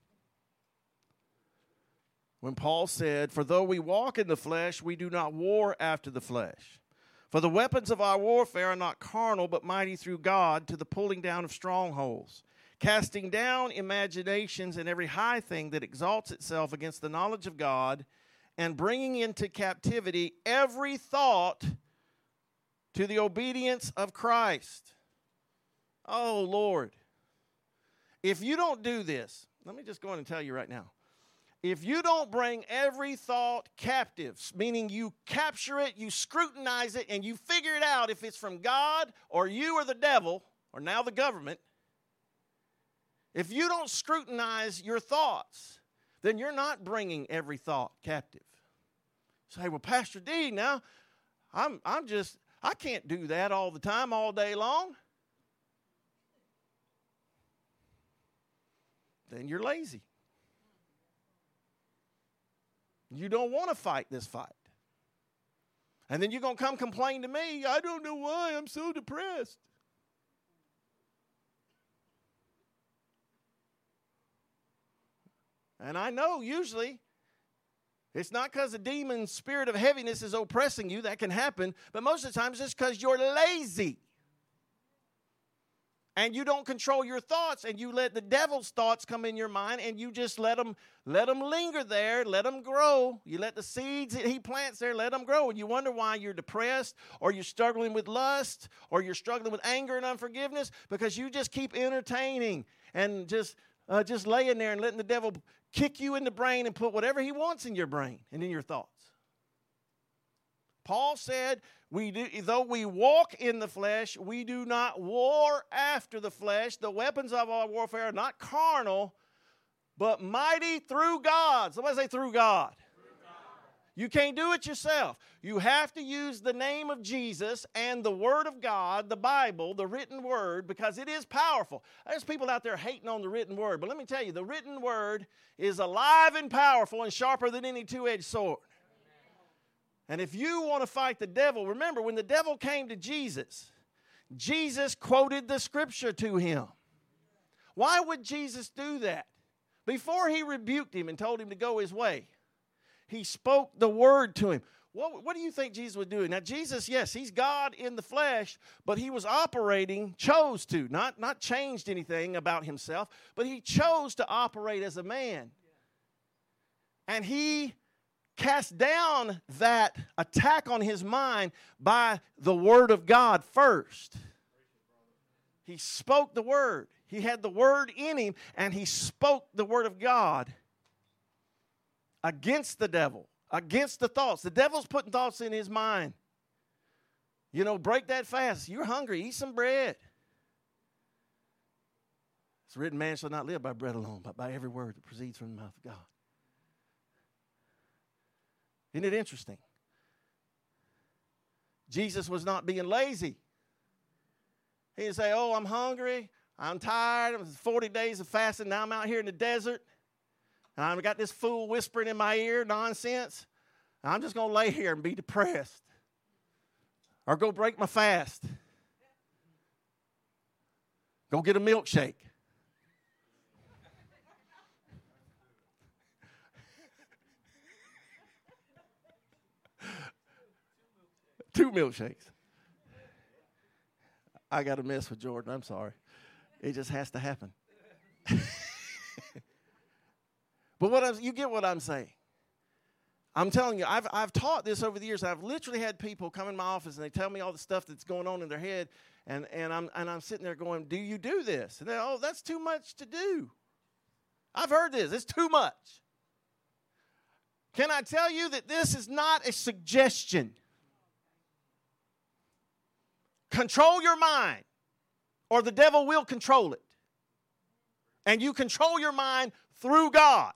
When Paul said, "For though we walk in the flesh, we do not war after the flesh. For the weapons of our warfare are not carnal, but mighty through God to the pulling down of strongholds, casting down imaginations and every high thing that exalts itself against the knowledge of God, and bringing into captivity every thought to the obedience of Christ." Oh, Lord. If you don't do this, let me just go in and tell you right now. If you don't bring every thought captive, meaning you capture it, you scrutinize it, and you figure it out if it's from God or you or the devil or now the government, if you don't scrutinize your thoughts, then you're not bringing every thought captive. Say, well, Pastor D, now I can't do that all the time, all day long. Then you're lazy. You don't want to fight this fight. And then you're going to come complain to me, I don't know why I'm so depressed. And I know usually it's not because the demon spirit of heaviness is oppressing you. That can happen. But most of the time it's just because you're lazy. And you don't control your thoughts, and you let the devil's thoughts come in your mind, and you just let them linger there, let them grow. You let the seeds that he plants there, let them grow. And you wonder why you're depressed, or you're struggling with lust, or you're struggling with anger and unforgiveness, because you just keep entertaining and just laying there and letting the devil kick you in the brain and put whatever he wants in your brain and in your thoughts. Paul said, though we walk in the flesh, we do not war after the flesh. The weapons of our warfare are not carnal, but mighty through God. Somebody say through God. You can't do it yourself. You have to use the name of Jesus and the Word of God, the Bible, the written Word, because it is powerful. There's people out there hating on the written Word, but let me tell you, the written Word is alive and powerful and sharper than any two-edged sword. And if you want to fight the devil, remember, when the devil came to Jesus, Jesus quoted the Scripture to him. Why would Jesus do that? Before he rebuked him and told him to go his way, he spoke the word to him. What do you think Jesus was doing? Now, Jesus, yes, he's God in the flesh, but he was chose to, not changed anything about himself, but he chose to operate as a man. And he cast down that attack on his mind by the word of God first. He spoke the word. He had the word in him, and he spoke the word of God against the devil, against the thoughts. The devil's putting thoughts in his mind. You know, break that fast. You're hungry. Eat some bread. It's written, man shall not live by bread alone, but by every word that proceeds from the mouth of God. Isn't it interesting? Jesus was not being lazy. He didn't say, oh, I'm hungry, I'm tired, it was 40 days of fasting, now I'm out here in the desert, and I've got this fool whispering in my ear, nonsense. I'm just going to lay here and be depressed or go break my fast. Go get a milkshake. Two milkshakes. I got to mess with Jordan. I'm sorry. It just has to happen. But you get what I'm saying. I'm telling you, I've taught this over the years. I've literally had people come in my office and they tell me all the stuff that's going on in their head, and I'm sitting there going, "Do you do this?" And they're, "Oh, that's too much to do." I've heard this. It's too much. Can I tell you that this is not a suggestion? Control your mind, or the devil will control it. And you control your mind through God.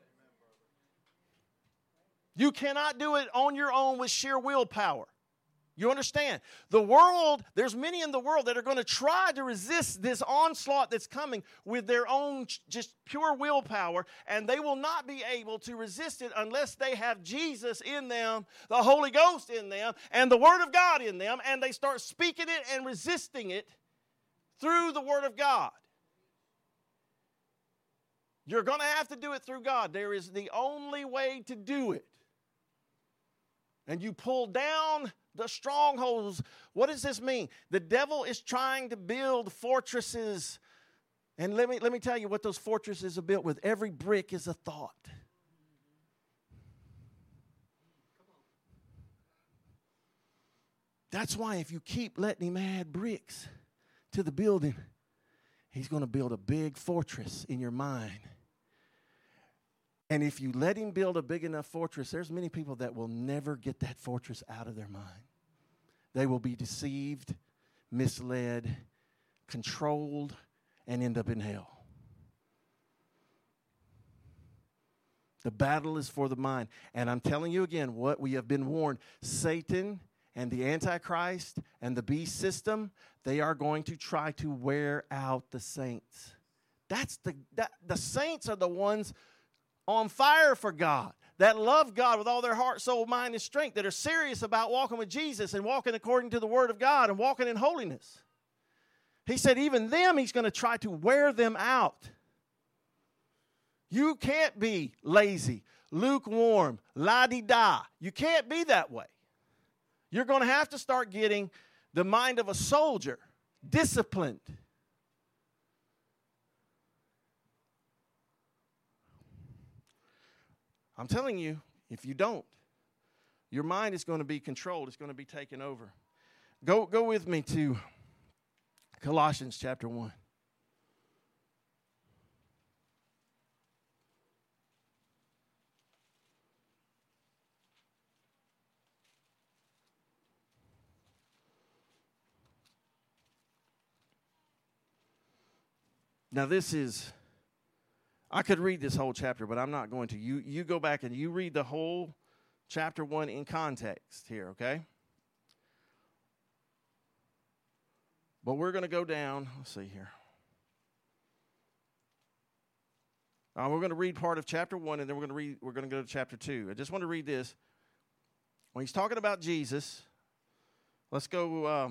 You cannot do it on your own with sheer willpower. You understand? The world, there's many in the world that are going to try to resist this onslaught that's coming with their own just pure willpower, and they will not be able to resist it unless they have Jesus in them, the Holy Ghost in them, and the Word of God in them, and they start speaking it and resisting it through the Word of God. You're going to have to do it through God. There is the only way to do it. And you pull down the strongholds. What does this mean? The devil is trying to build fortresses. And let me tell you what those fortresses are built with. Every brick is a thought. That's why if you keep letting him add bricks to the building, he's going to build a big fortress in your mind. And if you let him build a big enough fortress, there's many people that will never get that fortress out of their mind. They will be deceived, misled, controlled, and end up in hell. The battle is for the mind. And I'm telling you again, what we have been warned, Satan and the Antichrist and the beast system, they are going to try to wear out the saints. The saints are the ones on fire for God, that love God with all their heart, soul, mind, and strength, that are serious about walking with Jesus and walking according to the Word of God and walking in holiness. He said even them, he's going to try to wear them out. You can't be lazy, lukewarm, la-di-da. You can't be that way. You're going to have to start getting the mind of a soldier, disciplined. I'm telling you, if you don't, your mind is going to be controlled. It's going to be taken over. Go with me to Colossians chapter 1. Now this is, I could read this whole chapter, but I'm not going to. You go back and you read the whole chapter 1 in context here, okay? But we're going to go down. Let's see here. We're going to read part of chapter 1, and then we're going to go to chapter 2. I just want to read this. When he's talking about Jesus, let's go.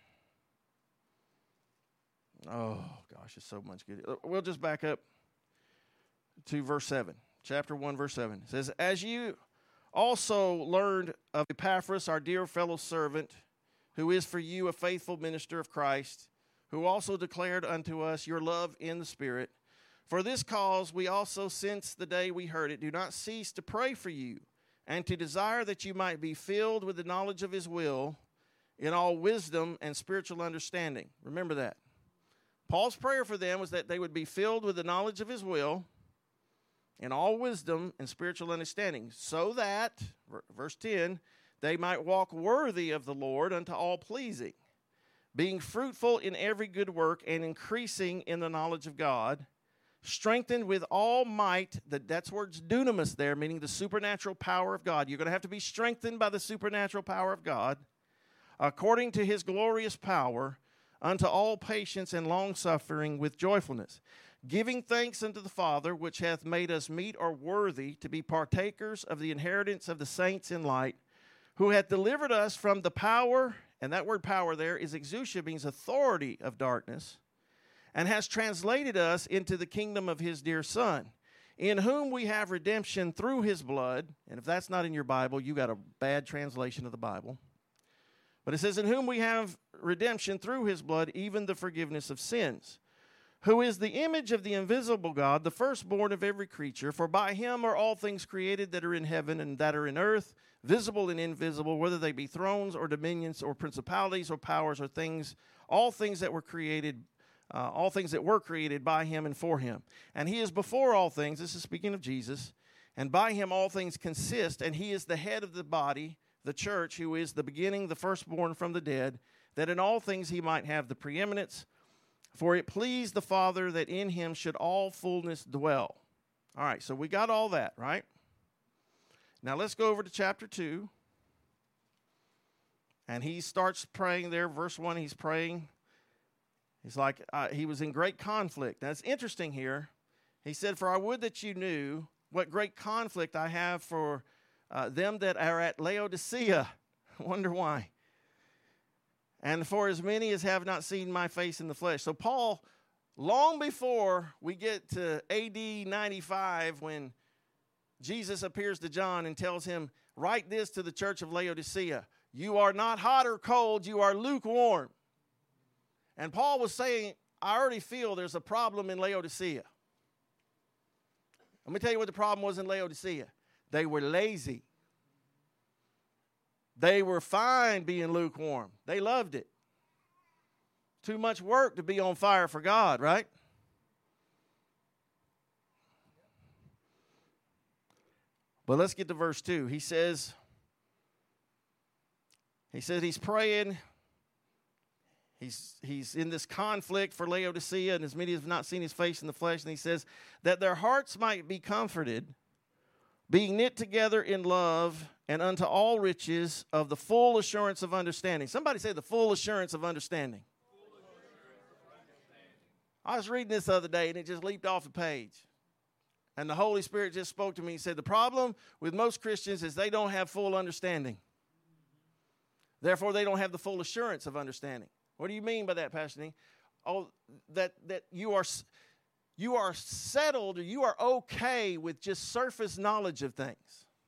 Oh gosh, it's so much good. We'll just back up to verse 7. Chapter 1, verse 7. It says, "As you also learned of Epaphras, our dear fellow servant, who is for you a faithful minister of Christ, who also declared unto us your love in the Spirit. For this cause we also, since the day we heard it, do not cease to pray for you, and to desire that you might be filled with the knowledge of his will, in all wisdom and spiritual understanding." Remember that. Paul's prayer for them was that they would be filled with the knowledge of his will, in all wisdom and spiritual understanding, so that, verse 10, they might walk worthy of the Lord unto all pleasing, being fruitful in every good work and increasing in the knowledge of God, strengthened with all might. That's words dunamis there, meaning the supernatural power of God. You're going to have to be strengthened by the supernatural power of God, according to his glorious power, unto all patience and long-suffering with joyfulness, giving thanks unto the Father, which hath made us meet or worthy to be partakers of the inheritance of the saints in light, who hath delivered us from the power, and that word power there is exousia, means authority of darkness, and has translated us into the kingdom of his dear Son, in whom we have redemption through his blood. And if that's not in your Bible, you got a bad translation of the Bible. But it says, in whom we have redemption through his blood, even the forgiveness of sins, who is the image of the invisible God, the firstborn of every creature. For by him are all things created that are in heaven and that are in earth, visible and invisible, whether they be thrones or dominions or principalities or powers or things, all things that were created by him and for him. And he is before all things. This is speaking of Jesus. And by him all things consist, and he is the head of the body, the church, who is the beginning, the firstborn from the dead, that in all things he might have the preeminence. For it pleased the Father that in him should all fullness dwell. All right, so we got all that, right? Now let's go over to chapter 2. And he starts praying there. Verse 1, he's praying. He's like, he was in great conflict. Now it's interesting here. He said, for I would that you knew what great conflict I have for them that are at Laodicea. I wonder why. And for as many as have not seen my face in the flesh. So Paul, long before we get to AD 95, when Jesus appears to John and tells him, write this to the church of Laodicea. You are not hot or cold, you are lukewarm. And Paul was saying, I already feel there's a problem in Laodicea. Let me tell you what the problem was in Laodicea. They were lazy. They were fine being lukewarm. They loved it. Too much work to be on fire for God, right? But let's get to verse 2. He says he's praying. He's in this conflict for Laodicea, and as many have not seen his face in the flesh. And he says that their hearts might be comforted, being knit together in love, and unto all riches of the full assurance of understanding. Somebody say the full assurance of understanding. I was reading this the other day, and it just leaped off the page. And the Holy Spirit just spoke to me. He said, the problem with most Christians is they don't have full understanding. Therefore, they don't have the full assurance of understanding. What do you mean by that, Pastor Nee? Oh, that you are settled, or you are okay with just surface knowledge of things.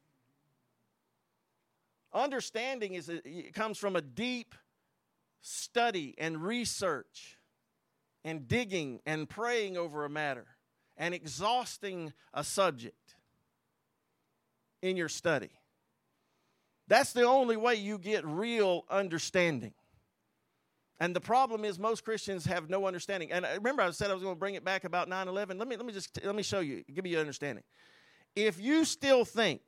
Understanding it comes from a deep study and research and digging and praying over a matter and exhausting a subject in your study. That's the only way you get real understanding. And the problem is most Christians have no understanding. And remember I said I was going to bring it back about 9/11. Let me show you, give you an understanding. If you still think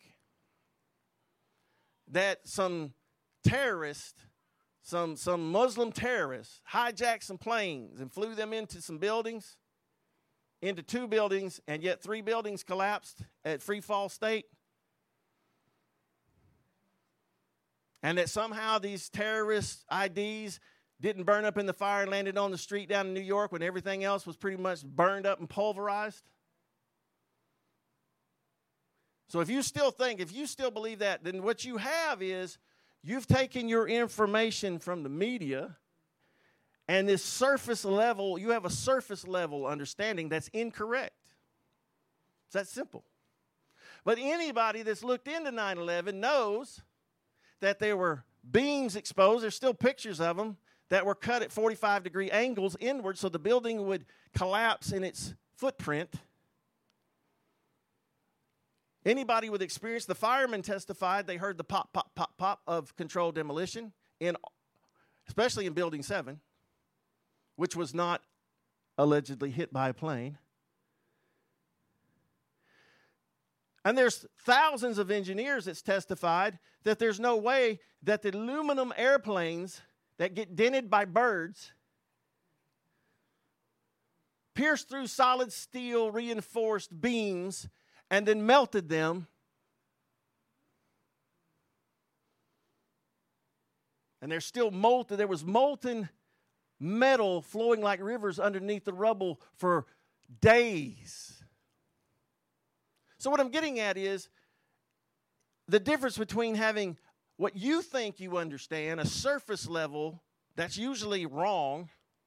that some terrorist, some Muslim terrorist hijacked some planes and flew them into some buildings, into 2 buildings, and yet 3 buildings collapsed at free fall state, and that somehow these terrorist IDs didn't burn up in the fire and landed on the street down in New York when everything else was pretty much burned up and pulverized. So if you still believe that, then what you have is you've taken your information from the media, and you have a surface level understanding that's incorrect. It's that simple. But anybody that's looked into 9/11 knows that there were beams exposed. There's still pictures of them that were cut at 45-degree angles inward so the building would collapse in its footprint. Anybody with experience, the firemen testified they heard the pop, pop, pop, pop of controlled demolition, especially in Building 7, which was not allegedly hit by a plane. And there's thousands of engineers that's testified that there's no way that the aluminum airplanes that get dented by birds pierced through solid steel reinforced beams and then melted them. And there's still there was molten metal flowing like rivers underneath the rubble for days. So what I'm getting at is the difference between having what you think you understand, a surface level that's usually wrong,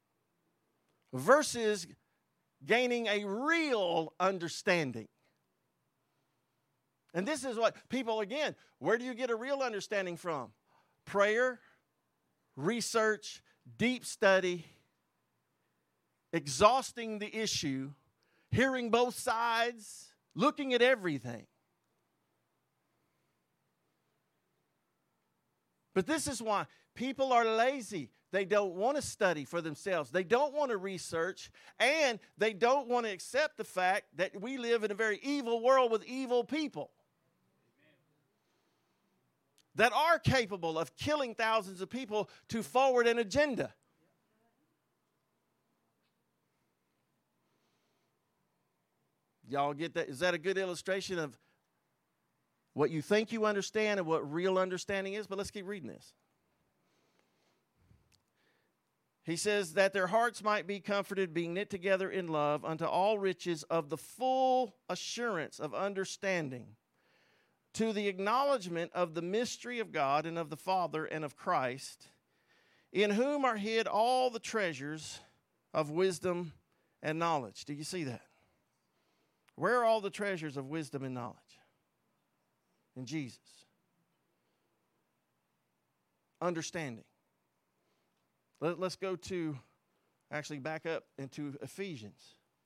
versus gaining a real understanding. And this is what people, again, where do you get a real understanding from? Prayer, research, deep study, exhausting the issue, hearing both sides, looking at everything. But this is why people are lazy. They don't want to study for themselves. They don't want to research. And they don't want to accept the fact that we live in a very evil world with evil people that are capable of killing thousands of people to forward an agenda. Y'all get that? Is that a good illustration of what you think you understand and what real understanding is? But let's keep reading this. He says that their hearts might be comforted, being knit together in love, unto all riches of the full assurance of understanding, to the acknowledgement of the mystery of God and of the Father and of Christ, in whom are hid all the treasures of wisdom and knowledge. Do you see that? Where are all the treasures of wisdom and knowledge? In Jesus. Understanding. Let's go to, actually back up into Ephesians.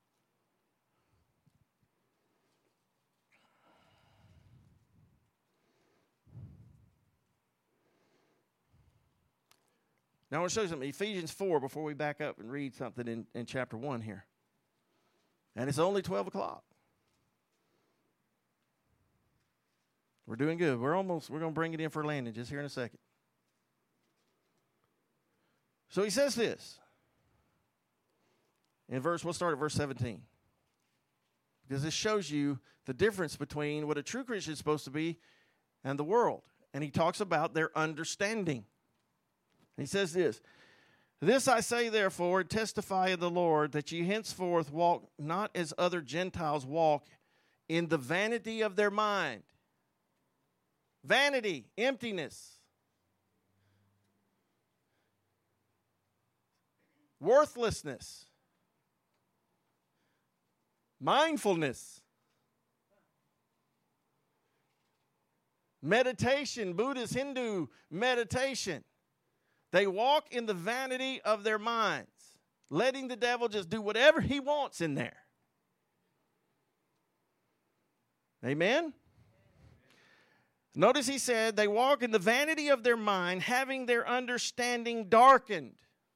Now I want to show you something. Ephesians 4, before we back up and read something in chapter 1 here. And it's only 12 o'clock. We're doing good. We're going to bring it in for a landing just here in a second. So he says this. We'll start at verse 17. Because this shows you the difference between what a true Christian is supposed to be and the world. And he talks about their understanding. He says this. This I say, therefore, testify of the Lord, that ye henceforth walk not as other Gentiles walk, in the vanity of their mind. Vanity, emptiness. Worthlessness. Mindfulness. Meditation, Buddhist, Hindu meditation. They walk in the vanity of their minds, letting the devil just do whatever he wants in there. Amen? Notice he said, they walk in the vanity of their mind, having their understanding darkened.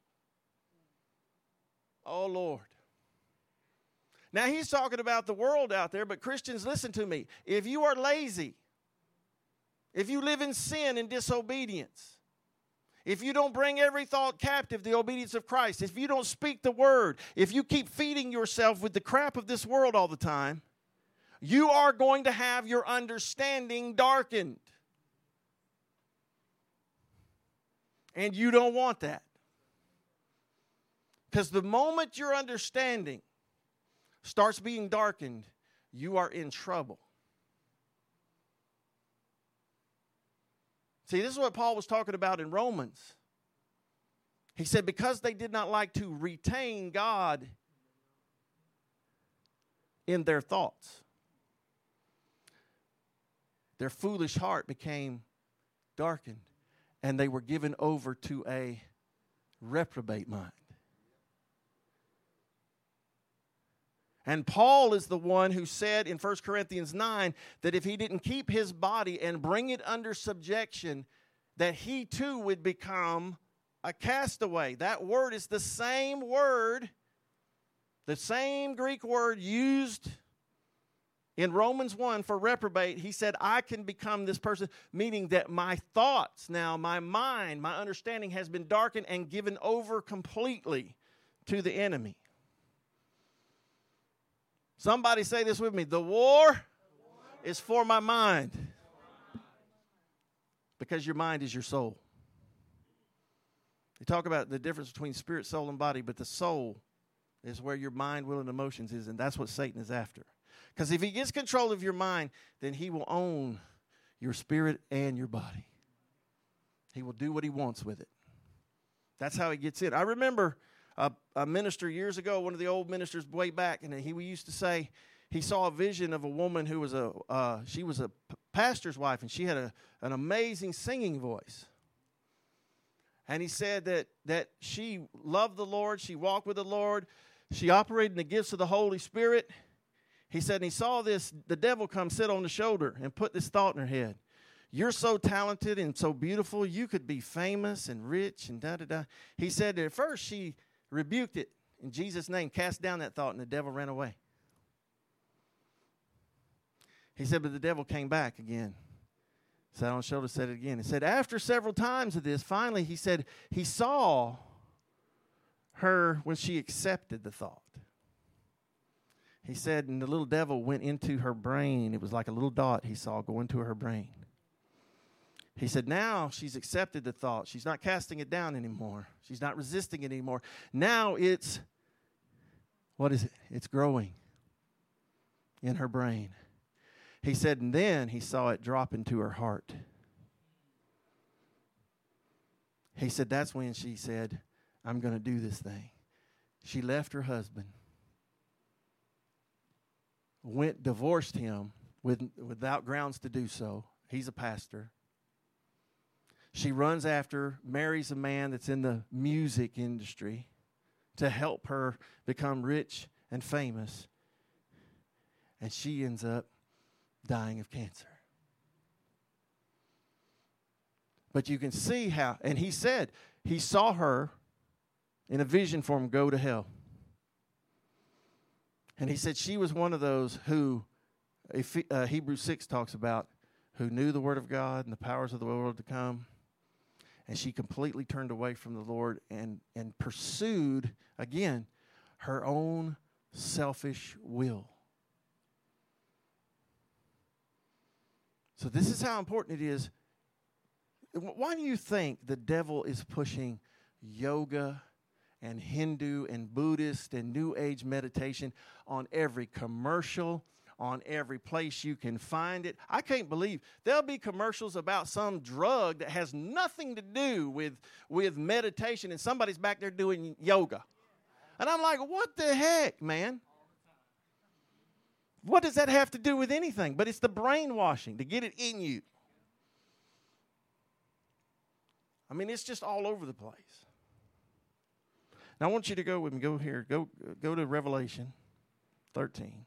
Oh, Lord. Now, he's talking about the world out there, but Christians, listen to me. If you are lazy, if you live in sin and disobedience, if you don't bring every thought captive to the obedience of Christ, if you don't speak the word, if you keep feeding yourself with the crap of this world all the time, you are going to have your understanding darkened. And you don't want that. Because the moment your understanding starts being darkened, you are in trouble. See, this is what Paul was talking about in Romans. He said, because they did not like to retain God in their thoughts, their foolish heart became darkened, and they were given over to a reprobate mind. And Paul is the one who said in 1 Corinthians 9 that if he didn't keep his body and bring it under subjection, that he too would become a castaway. That word is the same word, the same Greek word used in Romans 1 for reprobate. He said, I can become this person, meaning that my thoughts now, my mind, my understanding has been darkened and given over completely to the enemy. Somebody say this with me. The war is for my mind. Because your mind is your soul. They talk about the difference between spirit, soul, and body, but the soul is where your mind, will, and emotions is, and that's what Satan is after. Because if he gets control of your mind, then he will own your spirit and your body. He will do what he wants with it. That's how he gets in. I remember a minister years ago, one of the old ministers way back, and he used to say he saw a vision of a woman who was she was a pastor's wife, and she had an amazing singing voice. And he said that she loved the Lord, she walked with the Lord, she operated in the gifts of the Holy Spirit. He said, and he saw the devil come sit on the shoulder and put this thought in her head. You're so talented and so beautiful, you could be famous and rich and da-da-da. He said that at first she rebuked it in Jesus' name, cast down that thought, and the devil ran away. He said, but the devil came back again. Sat on the shoulder, said it again. He said, after several times of this, finally, he said, he saw her when she accepted the thought. He said, and the little devil went into her brain. It was like a little dot he saw go into her brain. He said, now she's accepted the thought. She's not casting it down anymore. She's not resisting it anymore. Now what is it? It's growing in her brain. He said, and then he saw it drop into her heart. He said, that's when she said, I'm going to do this thing. She left her husband, divorced him without grounds to do so. He's a pastor. She runs after, marries a man that's in the music industry to help her become rich and famous. And she ends up dying of cancer. But you can see how, and he said, he saw her in a vision form go to hell. And he said she was one of those who, Hebrews 6 talks about, who knew the word of God and the powers of the world to come. And she completely turned away from the Lord and pursued, again, her own selfish will. So this is how important it is. Why do you think the devil is pushing yoga and Hindu and Buddhist and New Age meditation on every commercial, on every place you can find it? I can't believe there'll be commercials about some drug that has nothing to do with meditation, and somebody's back there doing yoga. And I'm like, what the heck, man? What does that have to do with anything? But it's the brainwashing to get it in you. I mean, it's just all over the place. Now, I want you to go with me. Go here. Go to Revelation 13.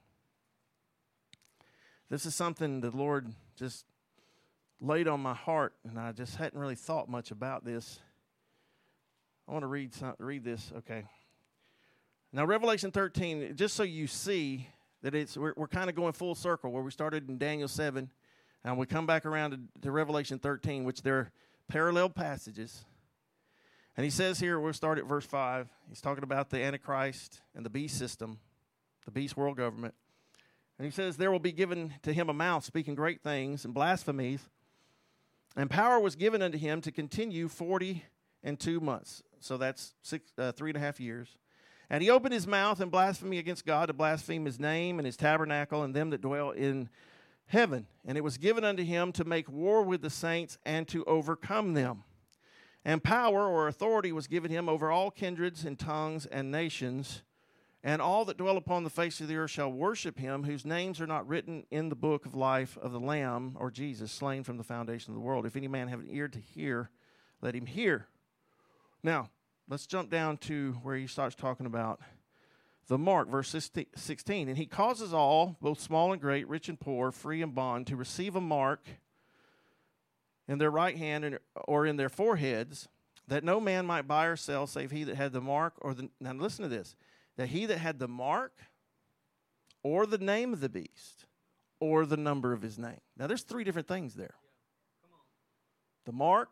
This is something the Lord just laid on my heart, and I just hadn't really thought much about this. I want to read this. Okay. Now, Revelation 13, just so you see that we're kind of going full circle where we started in Daniel 7, and we come back around to Revelation 13, which they're parallel passages. And he says here, we'll start at verse 5. He's talking about the Antichrist and the beast system, the beast world government. And he says, there will be given to him a mouth speaking great things and blasphemies, and power was given unto him to continue 42 months. So that's 3.5 years. And he opened his mouth in blasphemy against God, to blaspheme his name and his tabernacle and them that dwell in heaven. And it was given unto him to make war with the saints and to overcome them. And power or authority was given him over all kindreds and tongues and nations. And all that dwell upon the face of the earth shall worship him, whose names are not written in the book of life of the Lamb, or Jesus, slain from the foundation of the world. If any man have an ear to hear, let him hear. Now, let's jump down to where he starts talking about the mark, verse 16. And he causes all, both small and great, rich and poor, free and bond, to receive a mark in their right hand or in their foreheads, that no man might buy or sell save he that had the mark, now listen to this, that he that had the mark or the name of the beast or the number of his name. Now there's 3 different things there. The mark,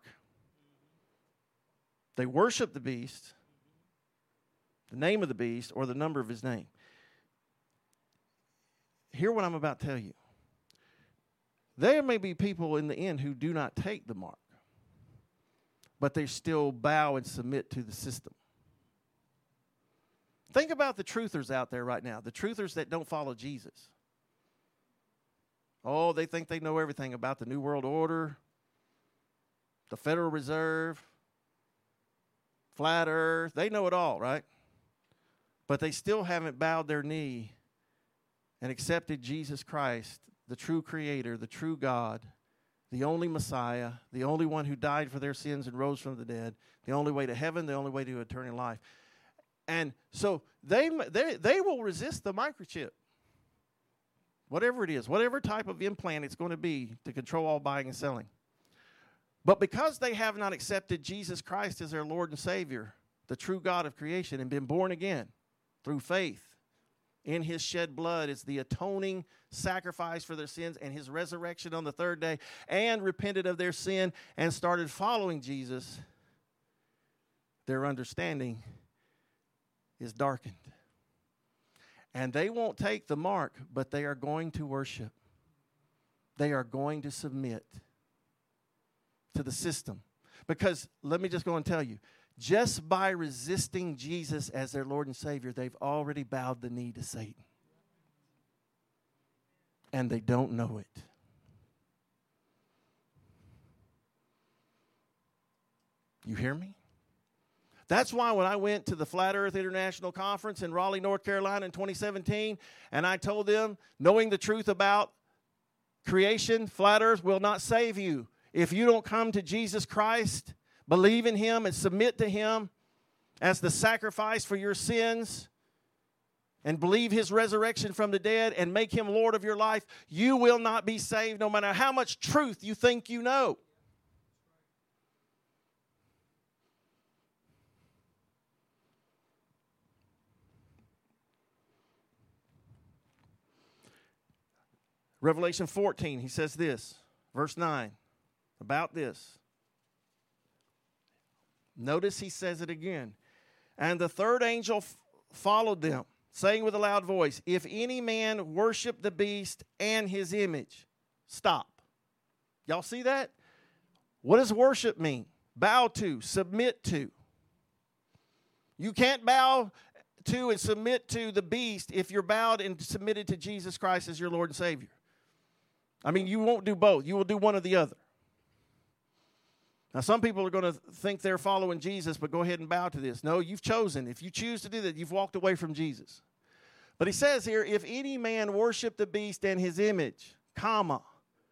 they worship the beast, the name of the beast, or the number of his name. Hear what I'm about to tell you. There may be people in the end who do not take the mark, but they still bow and submit to the system. Think about the truthers out there right now, the truthers that don't follow Jesus. Oh, they think they know everything about the New World Order, the Federal Reserve, flat earth. They know it all, right? But they still haven't bowed their knee and accepted Jesus Christ, the true Creator, the true God, the only Messiah, the only one who died for their sins and rose from the dead, the only way to heaven, the only way to eternal life. And so they will resist the microchip, whatever it is, whatever type of implant it's going to be to control all buying and selling. But because they have not accepted Jesus Christ as their Lord and Savior, the true God of creation, and been born again through faith in his shed blood is the atoning sacrifice for their sins and his resurrection on the third day, and repented of their sin and started following Jesus, their understanding is darkened. And they won't take the mark, but they are going to worship. They are going to submit to the system. Because let me just go and tell you, just by resisting Jesus as their Lord and Savior, they've already bowed the knee to Satan. And they don't know it. You hear me? That's why when I went to the Flat Earth International Conference in Raleigh, North Carolina in 2017, and I told them, knowing the truth about creation, flat earth will not save you. If you don't come to Jesus Christ, believe in him and submit to him as the sacrifice for your sins, and believe his resurrection from the dead and make him Lord of your life, you will not be saved no matter how much truth you think you know. Revelation 14, he says this, verse 9, about this. Notice he says it again. And the third angel followed them, saying with a loud voice, if any man worship the beast and his image. Stop. Y'all see that? What does worship mean? Bow to, submit to. You can't bow to and submit to the beast if you're bowed and submitted to Jesus Christ as your Lord and Savior. I mean, you won't do both. You will do one or the other. Now, some people are going to think they're following Jesus, but go ahead and bow to this. No, you've chosen. If you choose to do that, you've walked away from Jesus. But he says here, if any man worship the beast and his image, comma,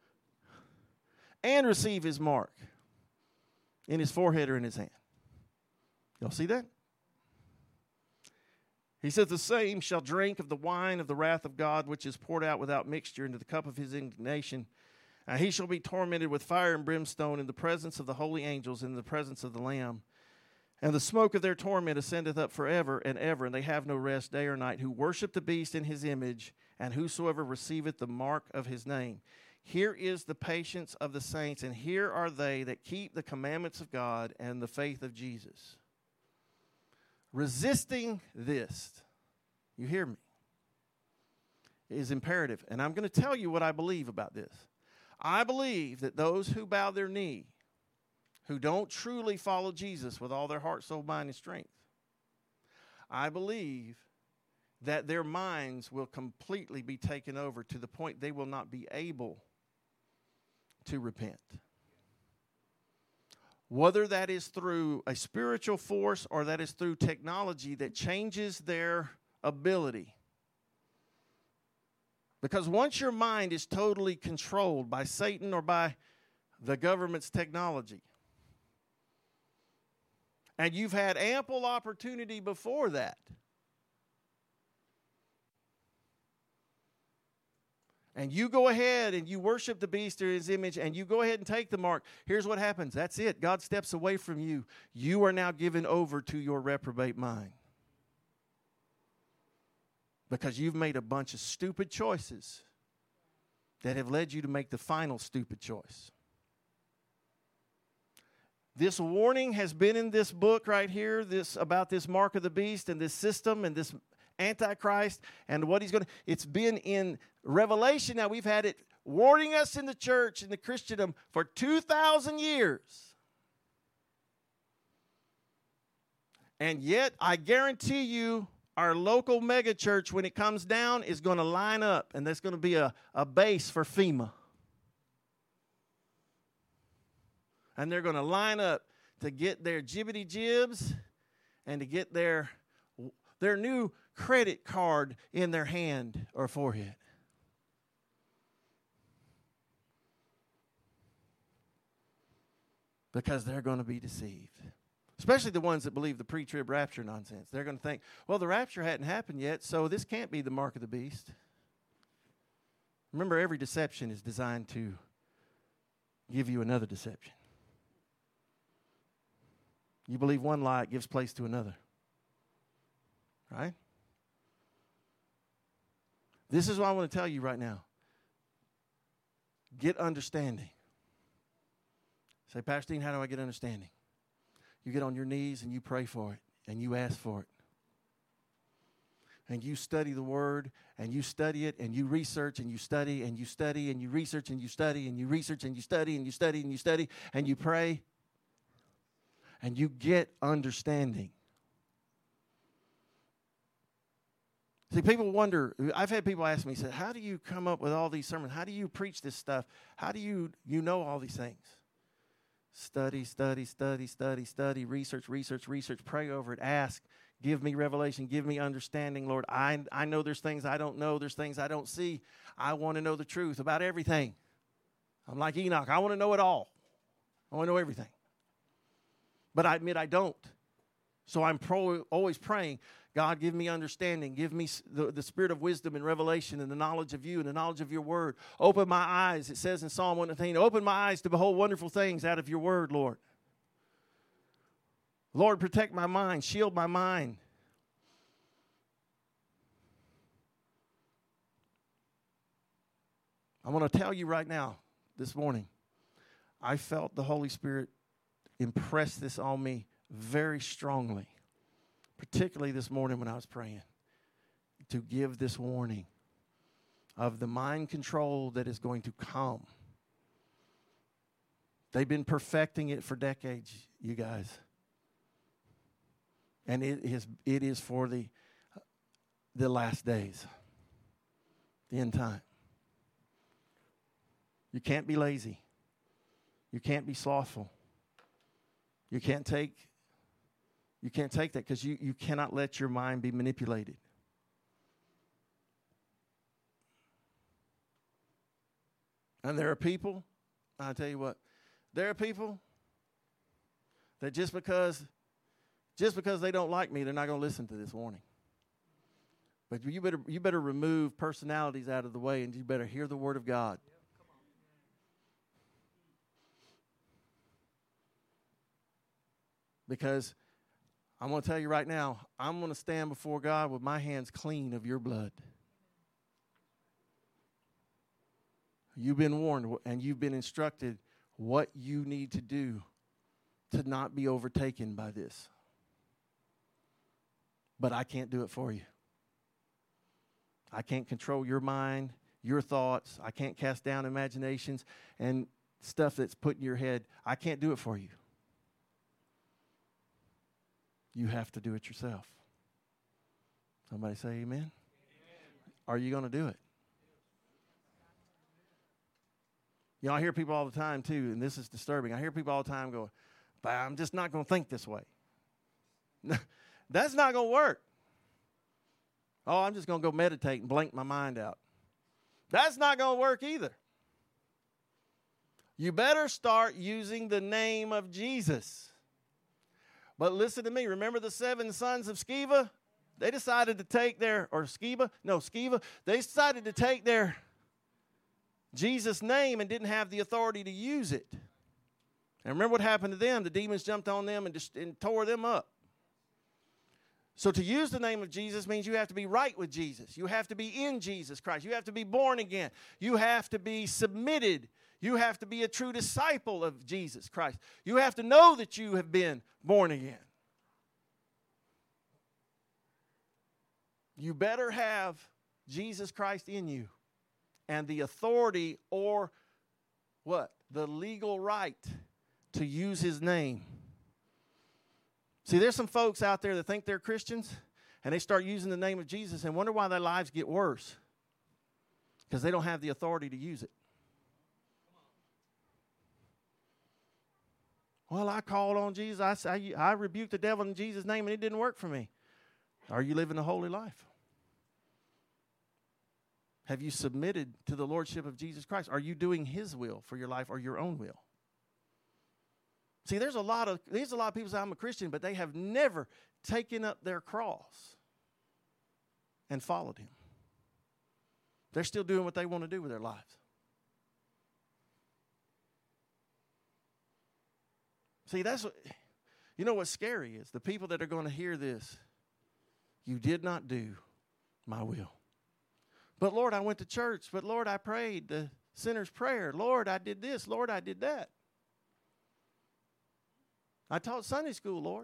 and receive his mark in his forehead or in his hand. Y'all see that? He says, the same shall drink of the wine of the wrath of God, which is poured out without mixture into the cup of his indignation. And he shall be tormented with fire and brimstone in the presence of the holy angels, in the presence of the Lamb. And the smoke of their torment ascendeth up forever and ever, and they have no rest day or night, who worship the beast in his image, and whosoever receiveth the mark of his name. Here is the patience of the saints, and here are they that keep the commandments of God and the faith of Jesus. Resisting this, you hear me, is imperative. And I'm going to tell you what I believe about this. I believe that those who bow their knee, who don't truly follow Jesus with all their heart, soul, mind, and strength, I believe that their minds will completely be taken over to the point they will not be able to repent. Whether that is through a spiritual force or that is through technology that changes their ability. Because once your mind is totally controlled by Satan or by the government's technology, and you've had ample opportunity before that, and you go ahead and you worship the beast or his image, and you go ahead and take the mark, here's what happens. That's it. God steps away from you. You are now given over to your reprobate mind. Because you've made a bunch of stupid choices that have led you to make the final stupid choice. This warning has been in this book right here, this about this mark of the beast and this system and this Antichrist and what he's going to. It's been in Revelation. Now we've had it warning us in the church, in the Christendom, for 2,000 years. And yet, I guarantee you, our local mega church, when it comes down, is going to line up, and there's going to be a base for FEMA. And they're going to line up to get their jibbity jibs and to get their new credit card in their hand or forehead. Because they're going to be deceived. Especially the ones that believe the pre-trib rapture nonsense. They're going to think, well, the rapture hadn't happened yet, so this can't be the mark of the beast. Remember, every deception is designed to give you another deception. You believe one lie, it gives place to another. Right? This is what I want to tell you right now. Get understanding. Say, Pastor Dean, how do I get understanding? You get on your knees and you pray for it and you ask for it. And you study the Word and you study it and you research and you study and you study and you research and you study and you research and you study and you study and you study and you pray and you get understanding. See, people wonder, I've had people ask me, say, how do you come up with all these sermons? How do you preach this stuff? How do you know all these things? Study, research, pray over it, ask, give me revelation, give me understanding, Lord. I know there's things I don't know, there's things I don't see. I want to know the truth about everything. I'm like Enoch, I want to know it all. I want to know everything. But I admit I don't. So I'm always praying, God, give me understanding. Give me the spirit of wisdom and revelation and the knowledge of you and the knowledge of your word. Open my eyes. It says in Psalm 119, open my eyes to behold wonderful things out of your word, Lord. Lord, protect my mind. Shield my mind. I want to tell you right now, this morning, I felt the Holy Spirit impress this on me very strongly. Particularly this morning when I was praying, to give this warning of the mind control that is going to come. They've been perfecting it for decades, you guys. And it is for the last days, the end time. You can't be lazy. You can't be slothful. You can't take that because you cannot let your mind be manipulated. And there are people, I'll tell you what, there are people that just because they don't like me, they're not going to listen to this warning. But you better remove personalities out of the way, and you better hear the word of God. Because I'm going to tell you right now, I'm going to stand before God with my hands clean of your blood. You've been warned and you've been instructed what you need to do to not be overtaken by this. But I can't do it for you. I can't control your mind, your thoughts. I can't cast down imaginations and stuff that's put in your head. I can't do it for you. You have to do it yourself. Somebody say amen? Amen. Are you going to do it? You know, I hear people all the time, too, and this is disturbing. I hear people all the time go, but I'm just not going to think this way. That's not going to work. Oh, I'm just going to go meditate and blank my mind out. That's not going to work either. You better start using the name of Jesus. But listen to me. Remember the 7 sons of Sceva? They decided to take Sceva. They decided to take their Jesus' name and didn't have the authority to use it. And remember what happened to them? The demons jumped on them and tore them up. So to use the name of Jesus means you have to be right with Jesus. You have to be in Jesus Christ. You have to be born again. You have to be submitted. You have to be a true disciple of Jesus Christ. You have to know that you have been born again. You better have Jesus Christ in you and the authority or what? The legal right to use his name. See, there's some folks out there that think they're Christians, and they start using the name of Jesus and wonder why their lives get worse. Because they don't have the authority to use it. Well, I called on Jesus. I rebuked the devil in Jesus' name, and it didn't work for me. Are you living a holy life? Have you submitted to the lordship of Jesus Christ? Are you doing his will for your life or your own will? See, there's a lot of people say, I'm a Christian, but they have never taken up their cross and followed him. They're still doing what they want to do with their lives. See, you know what's scary is the people that are going to hear this. You did not do my will. But Lord, I went to church. But Lord, I prayed the sinner's prayer. Lord, I did this. Lord, I did that. I taught Sunday school, Lord.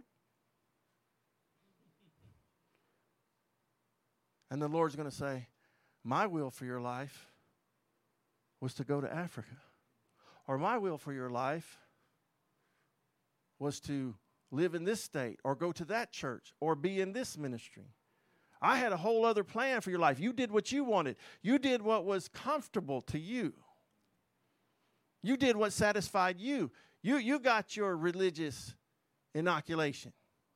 And the Lord's going to say, my will for your life was to go to Africa. Or my will for your life was to live in this state or go to that church or be in this ministry. I had a whole other plan for your life. You did what you wanted. You did what was comfortable to you. You did what satisfied you. You got your religious inoculation.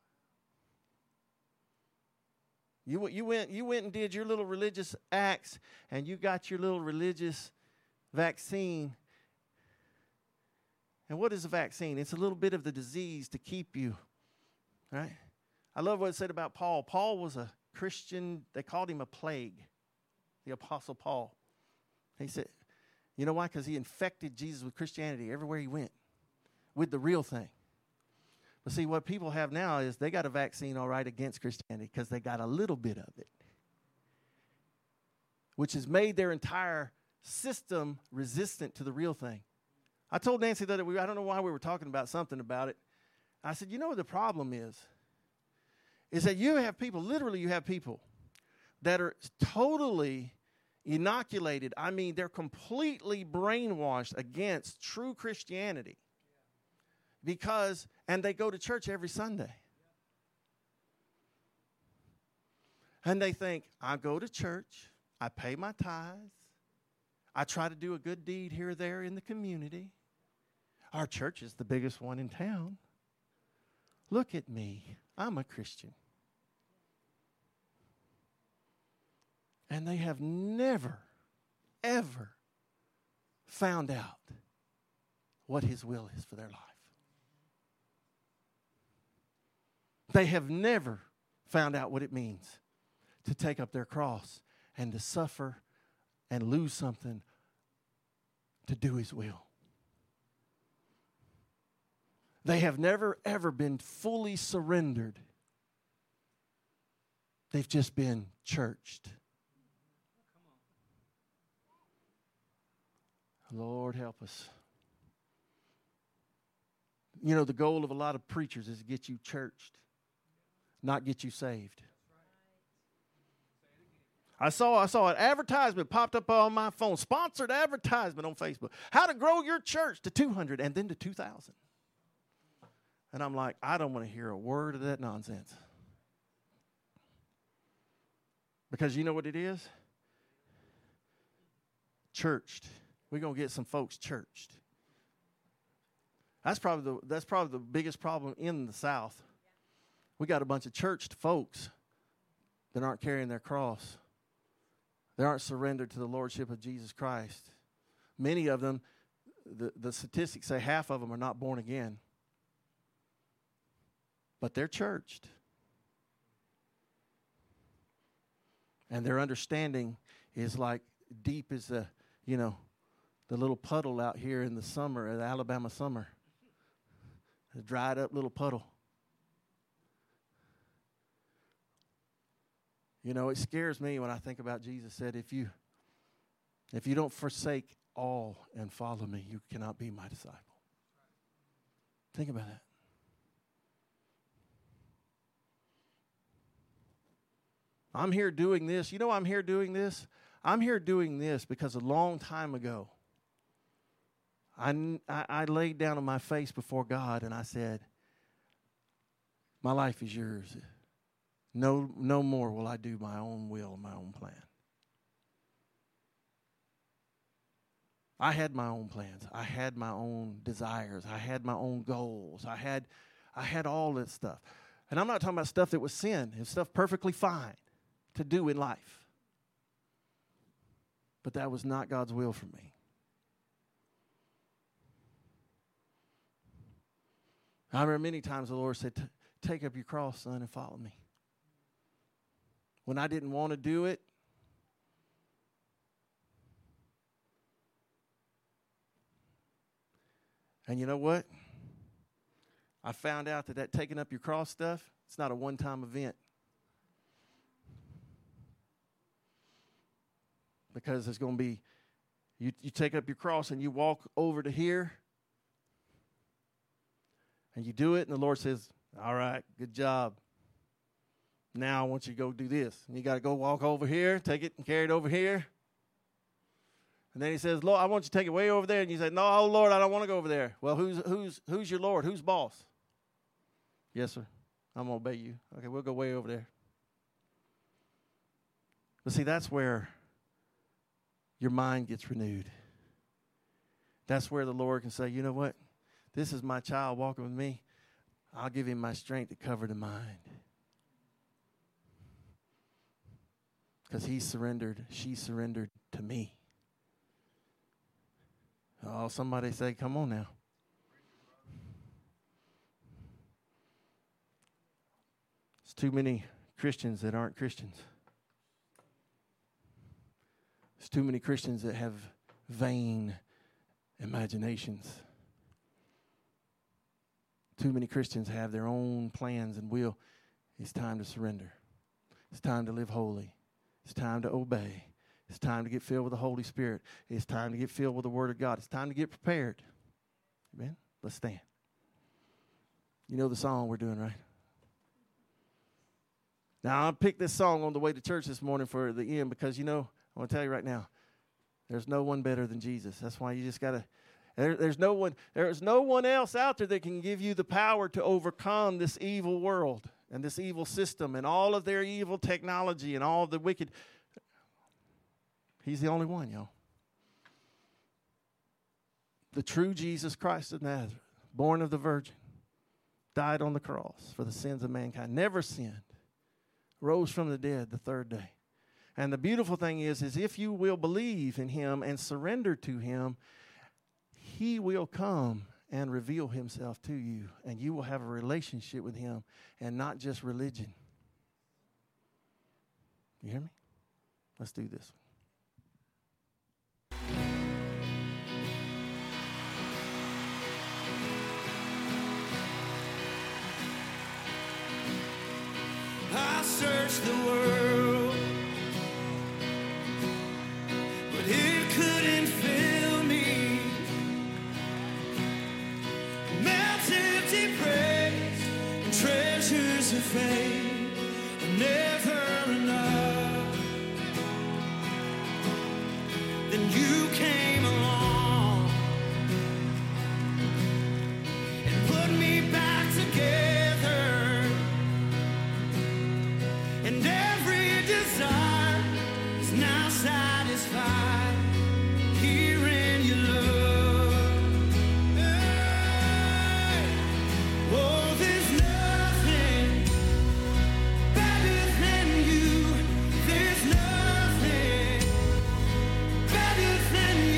You went and did your little religious acts, and you got your little religious vaccine. And what is a vaccine? It's a little bit of the disease to keep you, right? I love what it said about Paul. Paul was a Christian. They called him a plague, the Apostle Paul. He said, you know why? Because he infected Jesus with Christianity everywhere he went, with the real thing. But see, what people have now is they got a vaccine, all right, against Christianity because they got a little bit of it, which has made their entire system resistant to the real thing. I told Nancy that I don't know why we were talking about something about it. I said, you know what the problem is that you have people that are totally inoculated. I mean, they're completely brainwashed against true Christianity and they go to church every Sunday. And they think, I go to church, I pay my tithes, I try to do a good deed here or there in the community. Our church is the biggest one in town. Look at me. I'm a Christian. And they have never, ever found out what his will is for their life. They have never found out what it means to take up their cross and to suffer and lose something to do his will. They have never, ever been fully surrendered. They've just been churched. Lord, help us. You know, the goal of a lot of preachers is to get you churched, not get you saved. I saw an advertisement popped up on my phone, sponsored advertisement on Facebook. How to grow your church to 200 and then to 2,000. And I'm like, I don't want to hear a word of that nonsense. Because you know what it is? Churched. We're going to get some folks churched. That's probably the biggest problem in the South. We got a bunch of churched folks that aren't carrying their cross. They aren't surrendered to the lordship of Jesus Christ. Many of them, the statistics say half of them are not born again. But they're churched. And their understanding is like deep as the little puddle out here in the summer, the Alabama summer. A dried up little puddle. You know, it scares me when I think about Jesus said, if you don't forsake all and follow me, you cannot be my disciple. Think about that. I'm here doing this. You know why I'm here doing this? I'm here doing this because a long time ago, I laid down on my face before God and I said, my life is yours. No more will I do my own will, my own plan. I had my own plans. I had my own desires. I had my own goals. I had all this stuff. And I'm not talking about stuff that was sin. It's stuff perfectly fine to do in life. But that was not God's will for me. I remember many times the Lord said, take up your cross, son, and follow me. When I didn't want to do it, and you know what? I found out that taking up your cross stuff, it's not a one-time event. Because there's going to be, you take up your cross and you walk over to here, and you do it, and the Lord says, all right, good job. Now I want you to go do this. And you got to go walk over here, take it and carry it over here. And then he says, Lord, I want you to take it way over there. And you say, no, Lord, I don't want to go over there. Well, who's your Lord? Who's boss? Yes, sir. I'm going to obey you. Okay, we'll go way over there. But see, that's where your mind gets renewed. That's where the Lord can say, you know what? This is my child walking with me. I'll give him my strength to cover the mind. Because he surrendered, she surrendered to me. Oh, somebody say, come on now. There's too many Christians that aren't Christians. There's too many Christians that have vain imaginations. Too many Christians have their own plans and will. It's time to surrender. It's time to live holy. It's time to obey. It's time to get filled with the Holy Spirit. It's time to get filled with the Word of God. It's time to get prepared. Amen? Let's stand. You know the song we're doing, right? Now, I picked this song on the way to church this morning for the end because, you know, I want to tell you right now, there's no one better than Jesus. That's why you just got to, there's no one else out there that can give you the power to overcome this evil world and this evil system and all of their evil technology and all of the wicked. He's the only one, y'all. The true Jesus Christ of Nazareth, born of the Virgin, died on the cross for the sins of mankind, never sinned, rose from the dead the third day. And the beautiful thing is if you will believe in him and surrender to him, he will come and reveal himself to you, and you will have a relationship with him and not just religion. You hear me? Let's do this. I searched the world, but it couldn't fill me. Melts empty praise and treasures of fame are never enough. Then you came along and put me back together. And every desire is now satisfied here in your love. Hey. Oh, there's nothing better than you. There's nothing better than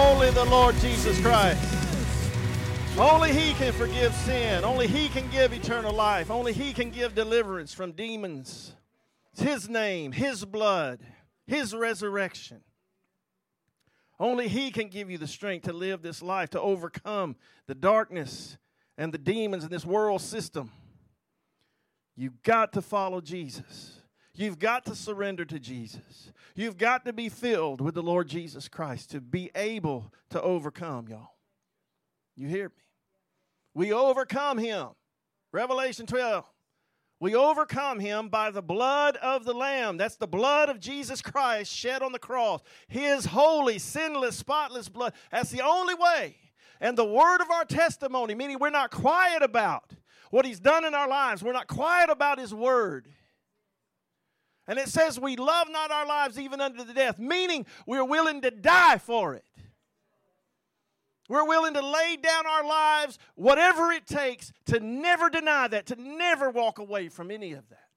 only the Lord Jesus Christ. Only He can forgive sin. Only He can give eternal life. Only He can give deliverance from demons. It's His name, His blood, His resurrection. Only He can give you the strength to live this life, to overcome the darkness and the demons in this world system. You've got to follow Jesus. You've got to surrender to Jesus. You've got to be filled with the Lord Jesus Christ to be able to overcome, y'all. You hear me? We overcome Him. Revelation 12. We overcome Him by the blood of the Lamb. That's the blood of Jesus Christ shed on the cross. His holy, sinless, spotless blood. That's the only way. And the word of our testimony, meaning we're not quiet about what He's done in our lives. We're not quiet about His word. And it says we love not our lives even unto the death, meaning we're willing to die for it. We're willing to lay down our lives, whatever it takes, to never deny that, to never walk away from any of that.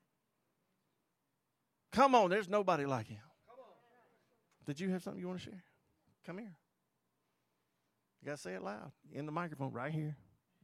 Come on, there's nobody like Him. Did you have something you want to share? Come here. You got to say it loud. In the microphone, right here.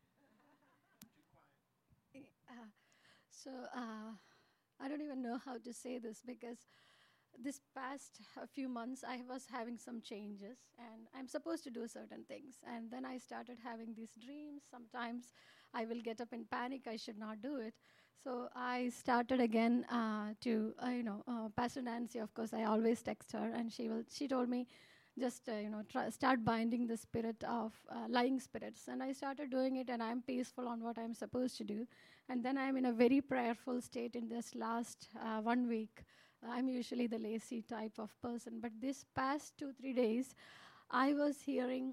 I don't even know how to say this because this past few months I was having some changes and I'm supposed to do certain things. And then I started having these dreams. Sometimes I will get up in panic. I should not do it. So I started again Pastor Nancy, of course, I always text her and she told me, just start binding the spirit of lying spirits. And I started doing it and I'm peaceful on what I'm supposed to do. And then I'm in a very prayerful state in this last 1 week. I'm usually the lazy type of person. But this past 2-3 days, I was hearing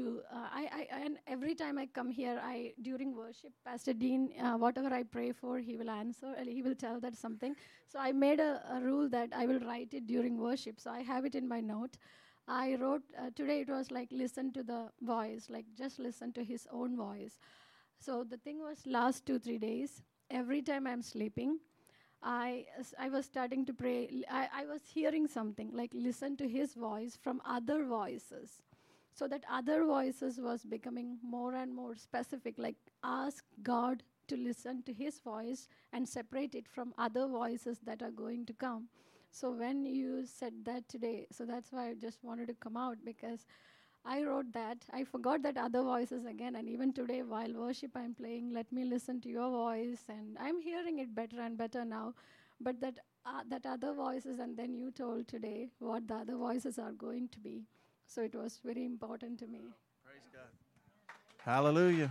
and every time I come here, during worship, Pastor Dean, whatever I pray for, he will answer, and he will tell that something. So I made a rule that I will write it during worship. So I have it in my note. I wrote, today it was like, listen to the voice, like just listen to His own voice. So the thing was, last 2-3 days, every time I'm sleeping, I was starting to pray. I was hearing something, like listen to His voice from other voices. So that other voices was becoming more and more specific, like ask God to listen to His voice and separate it from other voices that are going to come. So when you said that today, so that's why I just wanted to come out, because I wrote that. I forgot that other voices again, and even today while worship I'm playing, let me listen to your voice, and I'm hearing it better and better now. But that other voices, and then you told today what the other voices are going to be. So it was very important to me. Praise God. Hallelujah.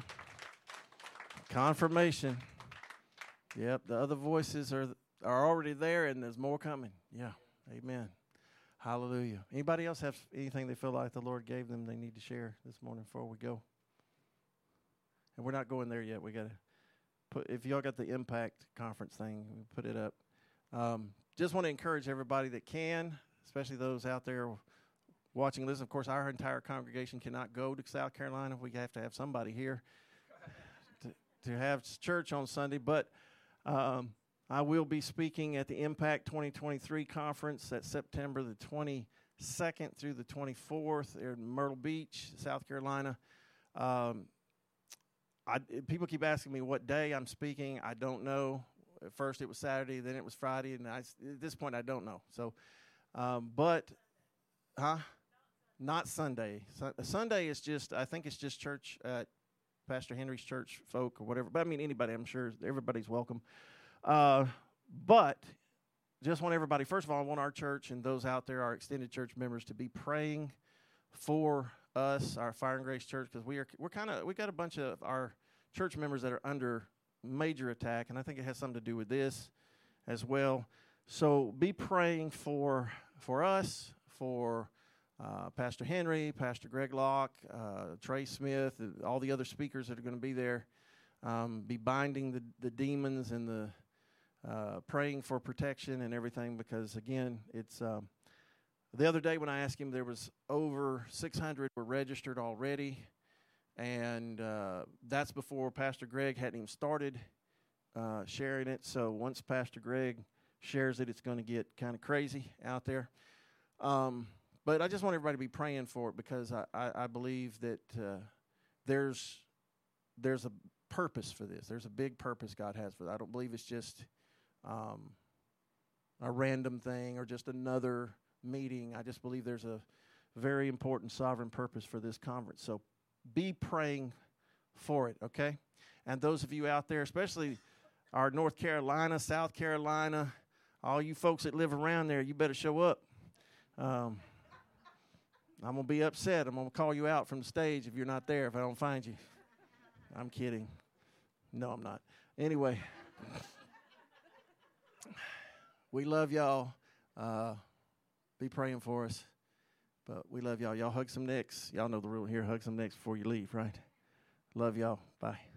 Confirmation. Yep, the other voices are already there, and there's more coming. Yeah, amen. Hallelujah. Anybody else have anything they feel like the Lord gave them they need to share this morning before we go? And we're not going there yet. We got to put, if y'all got the Impact Conference thing, we put it up. Just want to encourage everybody that can, especially those out there watching this. Of course, our entire congregation cannot go to South Carolina. We have to have somebody here to have church on Sunday. But I will be speaking at the Impact 2023 conference. That's September the 22nd through the 24th in Myrtle Beach, South Carolina. People keep asking me what day I'm speaking. I don't know. At first it was Saturday, then it was Friday, and at this point I don't know. So, not Sunday. Sunday is just, I think it's just church at Pastor Henry's church folk or whatever. But I mean, anybody, I'm sure everybody's welcome. But just want everybody, first of all, I want our church and those out there, our extended church members, to be praying for us, our Fire and Grace Church, because we got a bunch of our church members that are under major attack, and I think it has something to do with this as well. So be praying for us, for Pastor Henry, Pastor Greg Locke, Trey Smith, all the other speakers that are going to be there. Be binding the demons and the praying for protection and everything, because again, it's the other day when I asked him, there was over 600 were registered already, and that's before Pastor Greg hadn't even started sharing it. So once Pastor Greg shares it, it's going to get kind of crazy out there. But I just want everybody to be praying for it, because I believe that there's a purpose for this. There's a big purpose God has for that. I don't believe it's just a random thing or just another meeting. I just believe there's a very important sovereign purpose for this conference. So be praying for it, okay? And those of you out there, especially our North Carolina, South Carolina, all you folks that live around there, you better show up. I'm going to be upset. I'm going to call you out from the stage if you're not there, if I don't find you. I'm kidding. No, I'm not. Anyway, we love y'all. Be praying for us. But we love y'all. Y'all hug some necks. Y'all know the rule here. Hug some necks before you leave, right? Love y'all. Bye.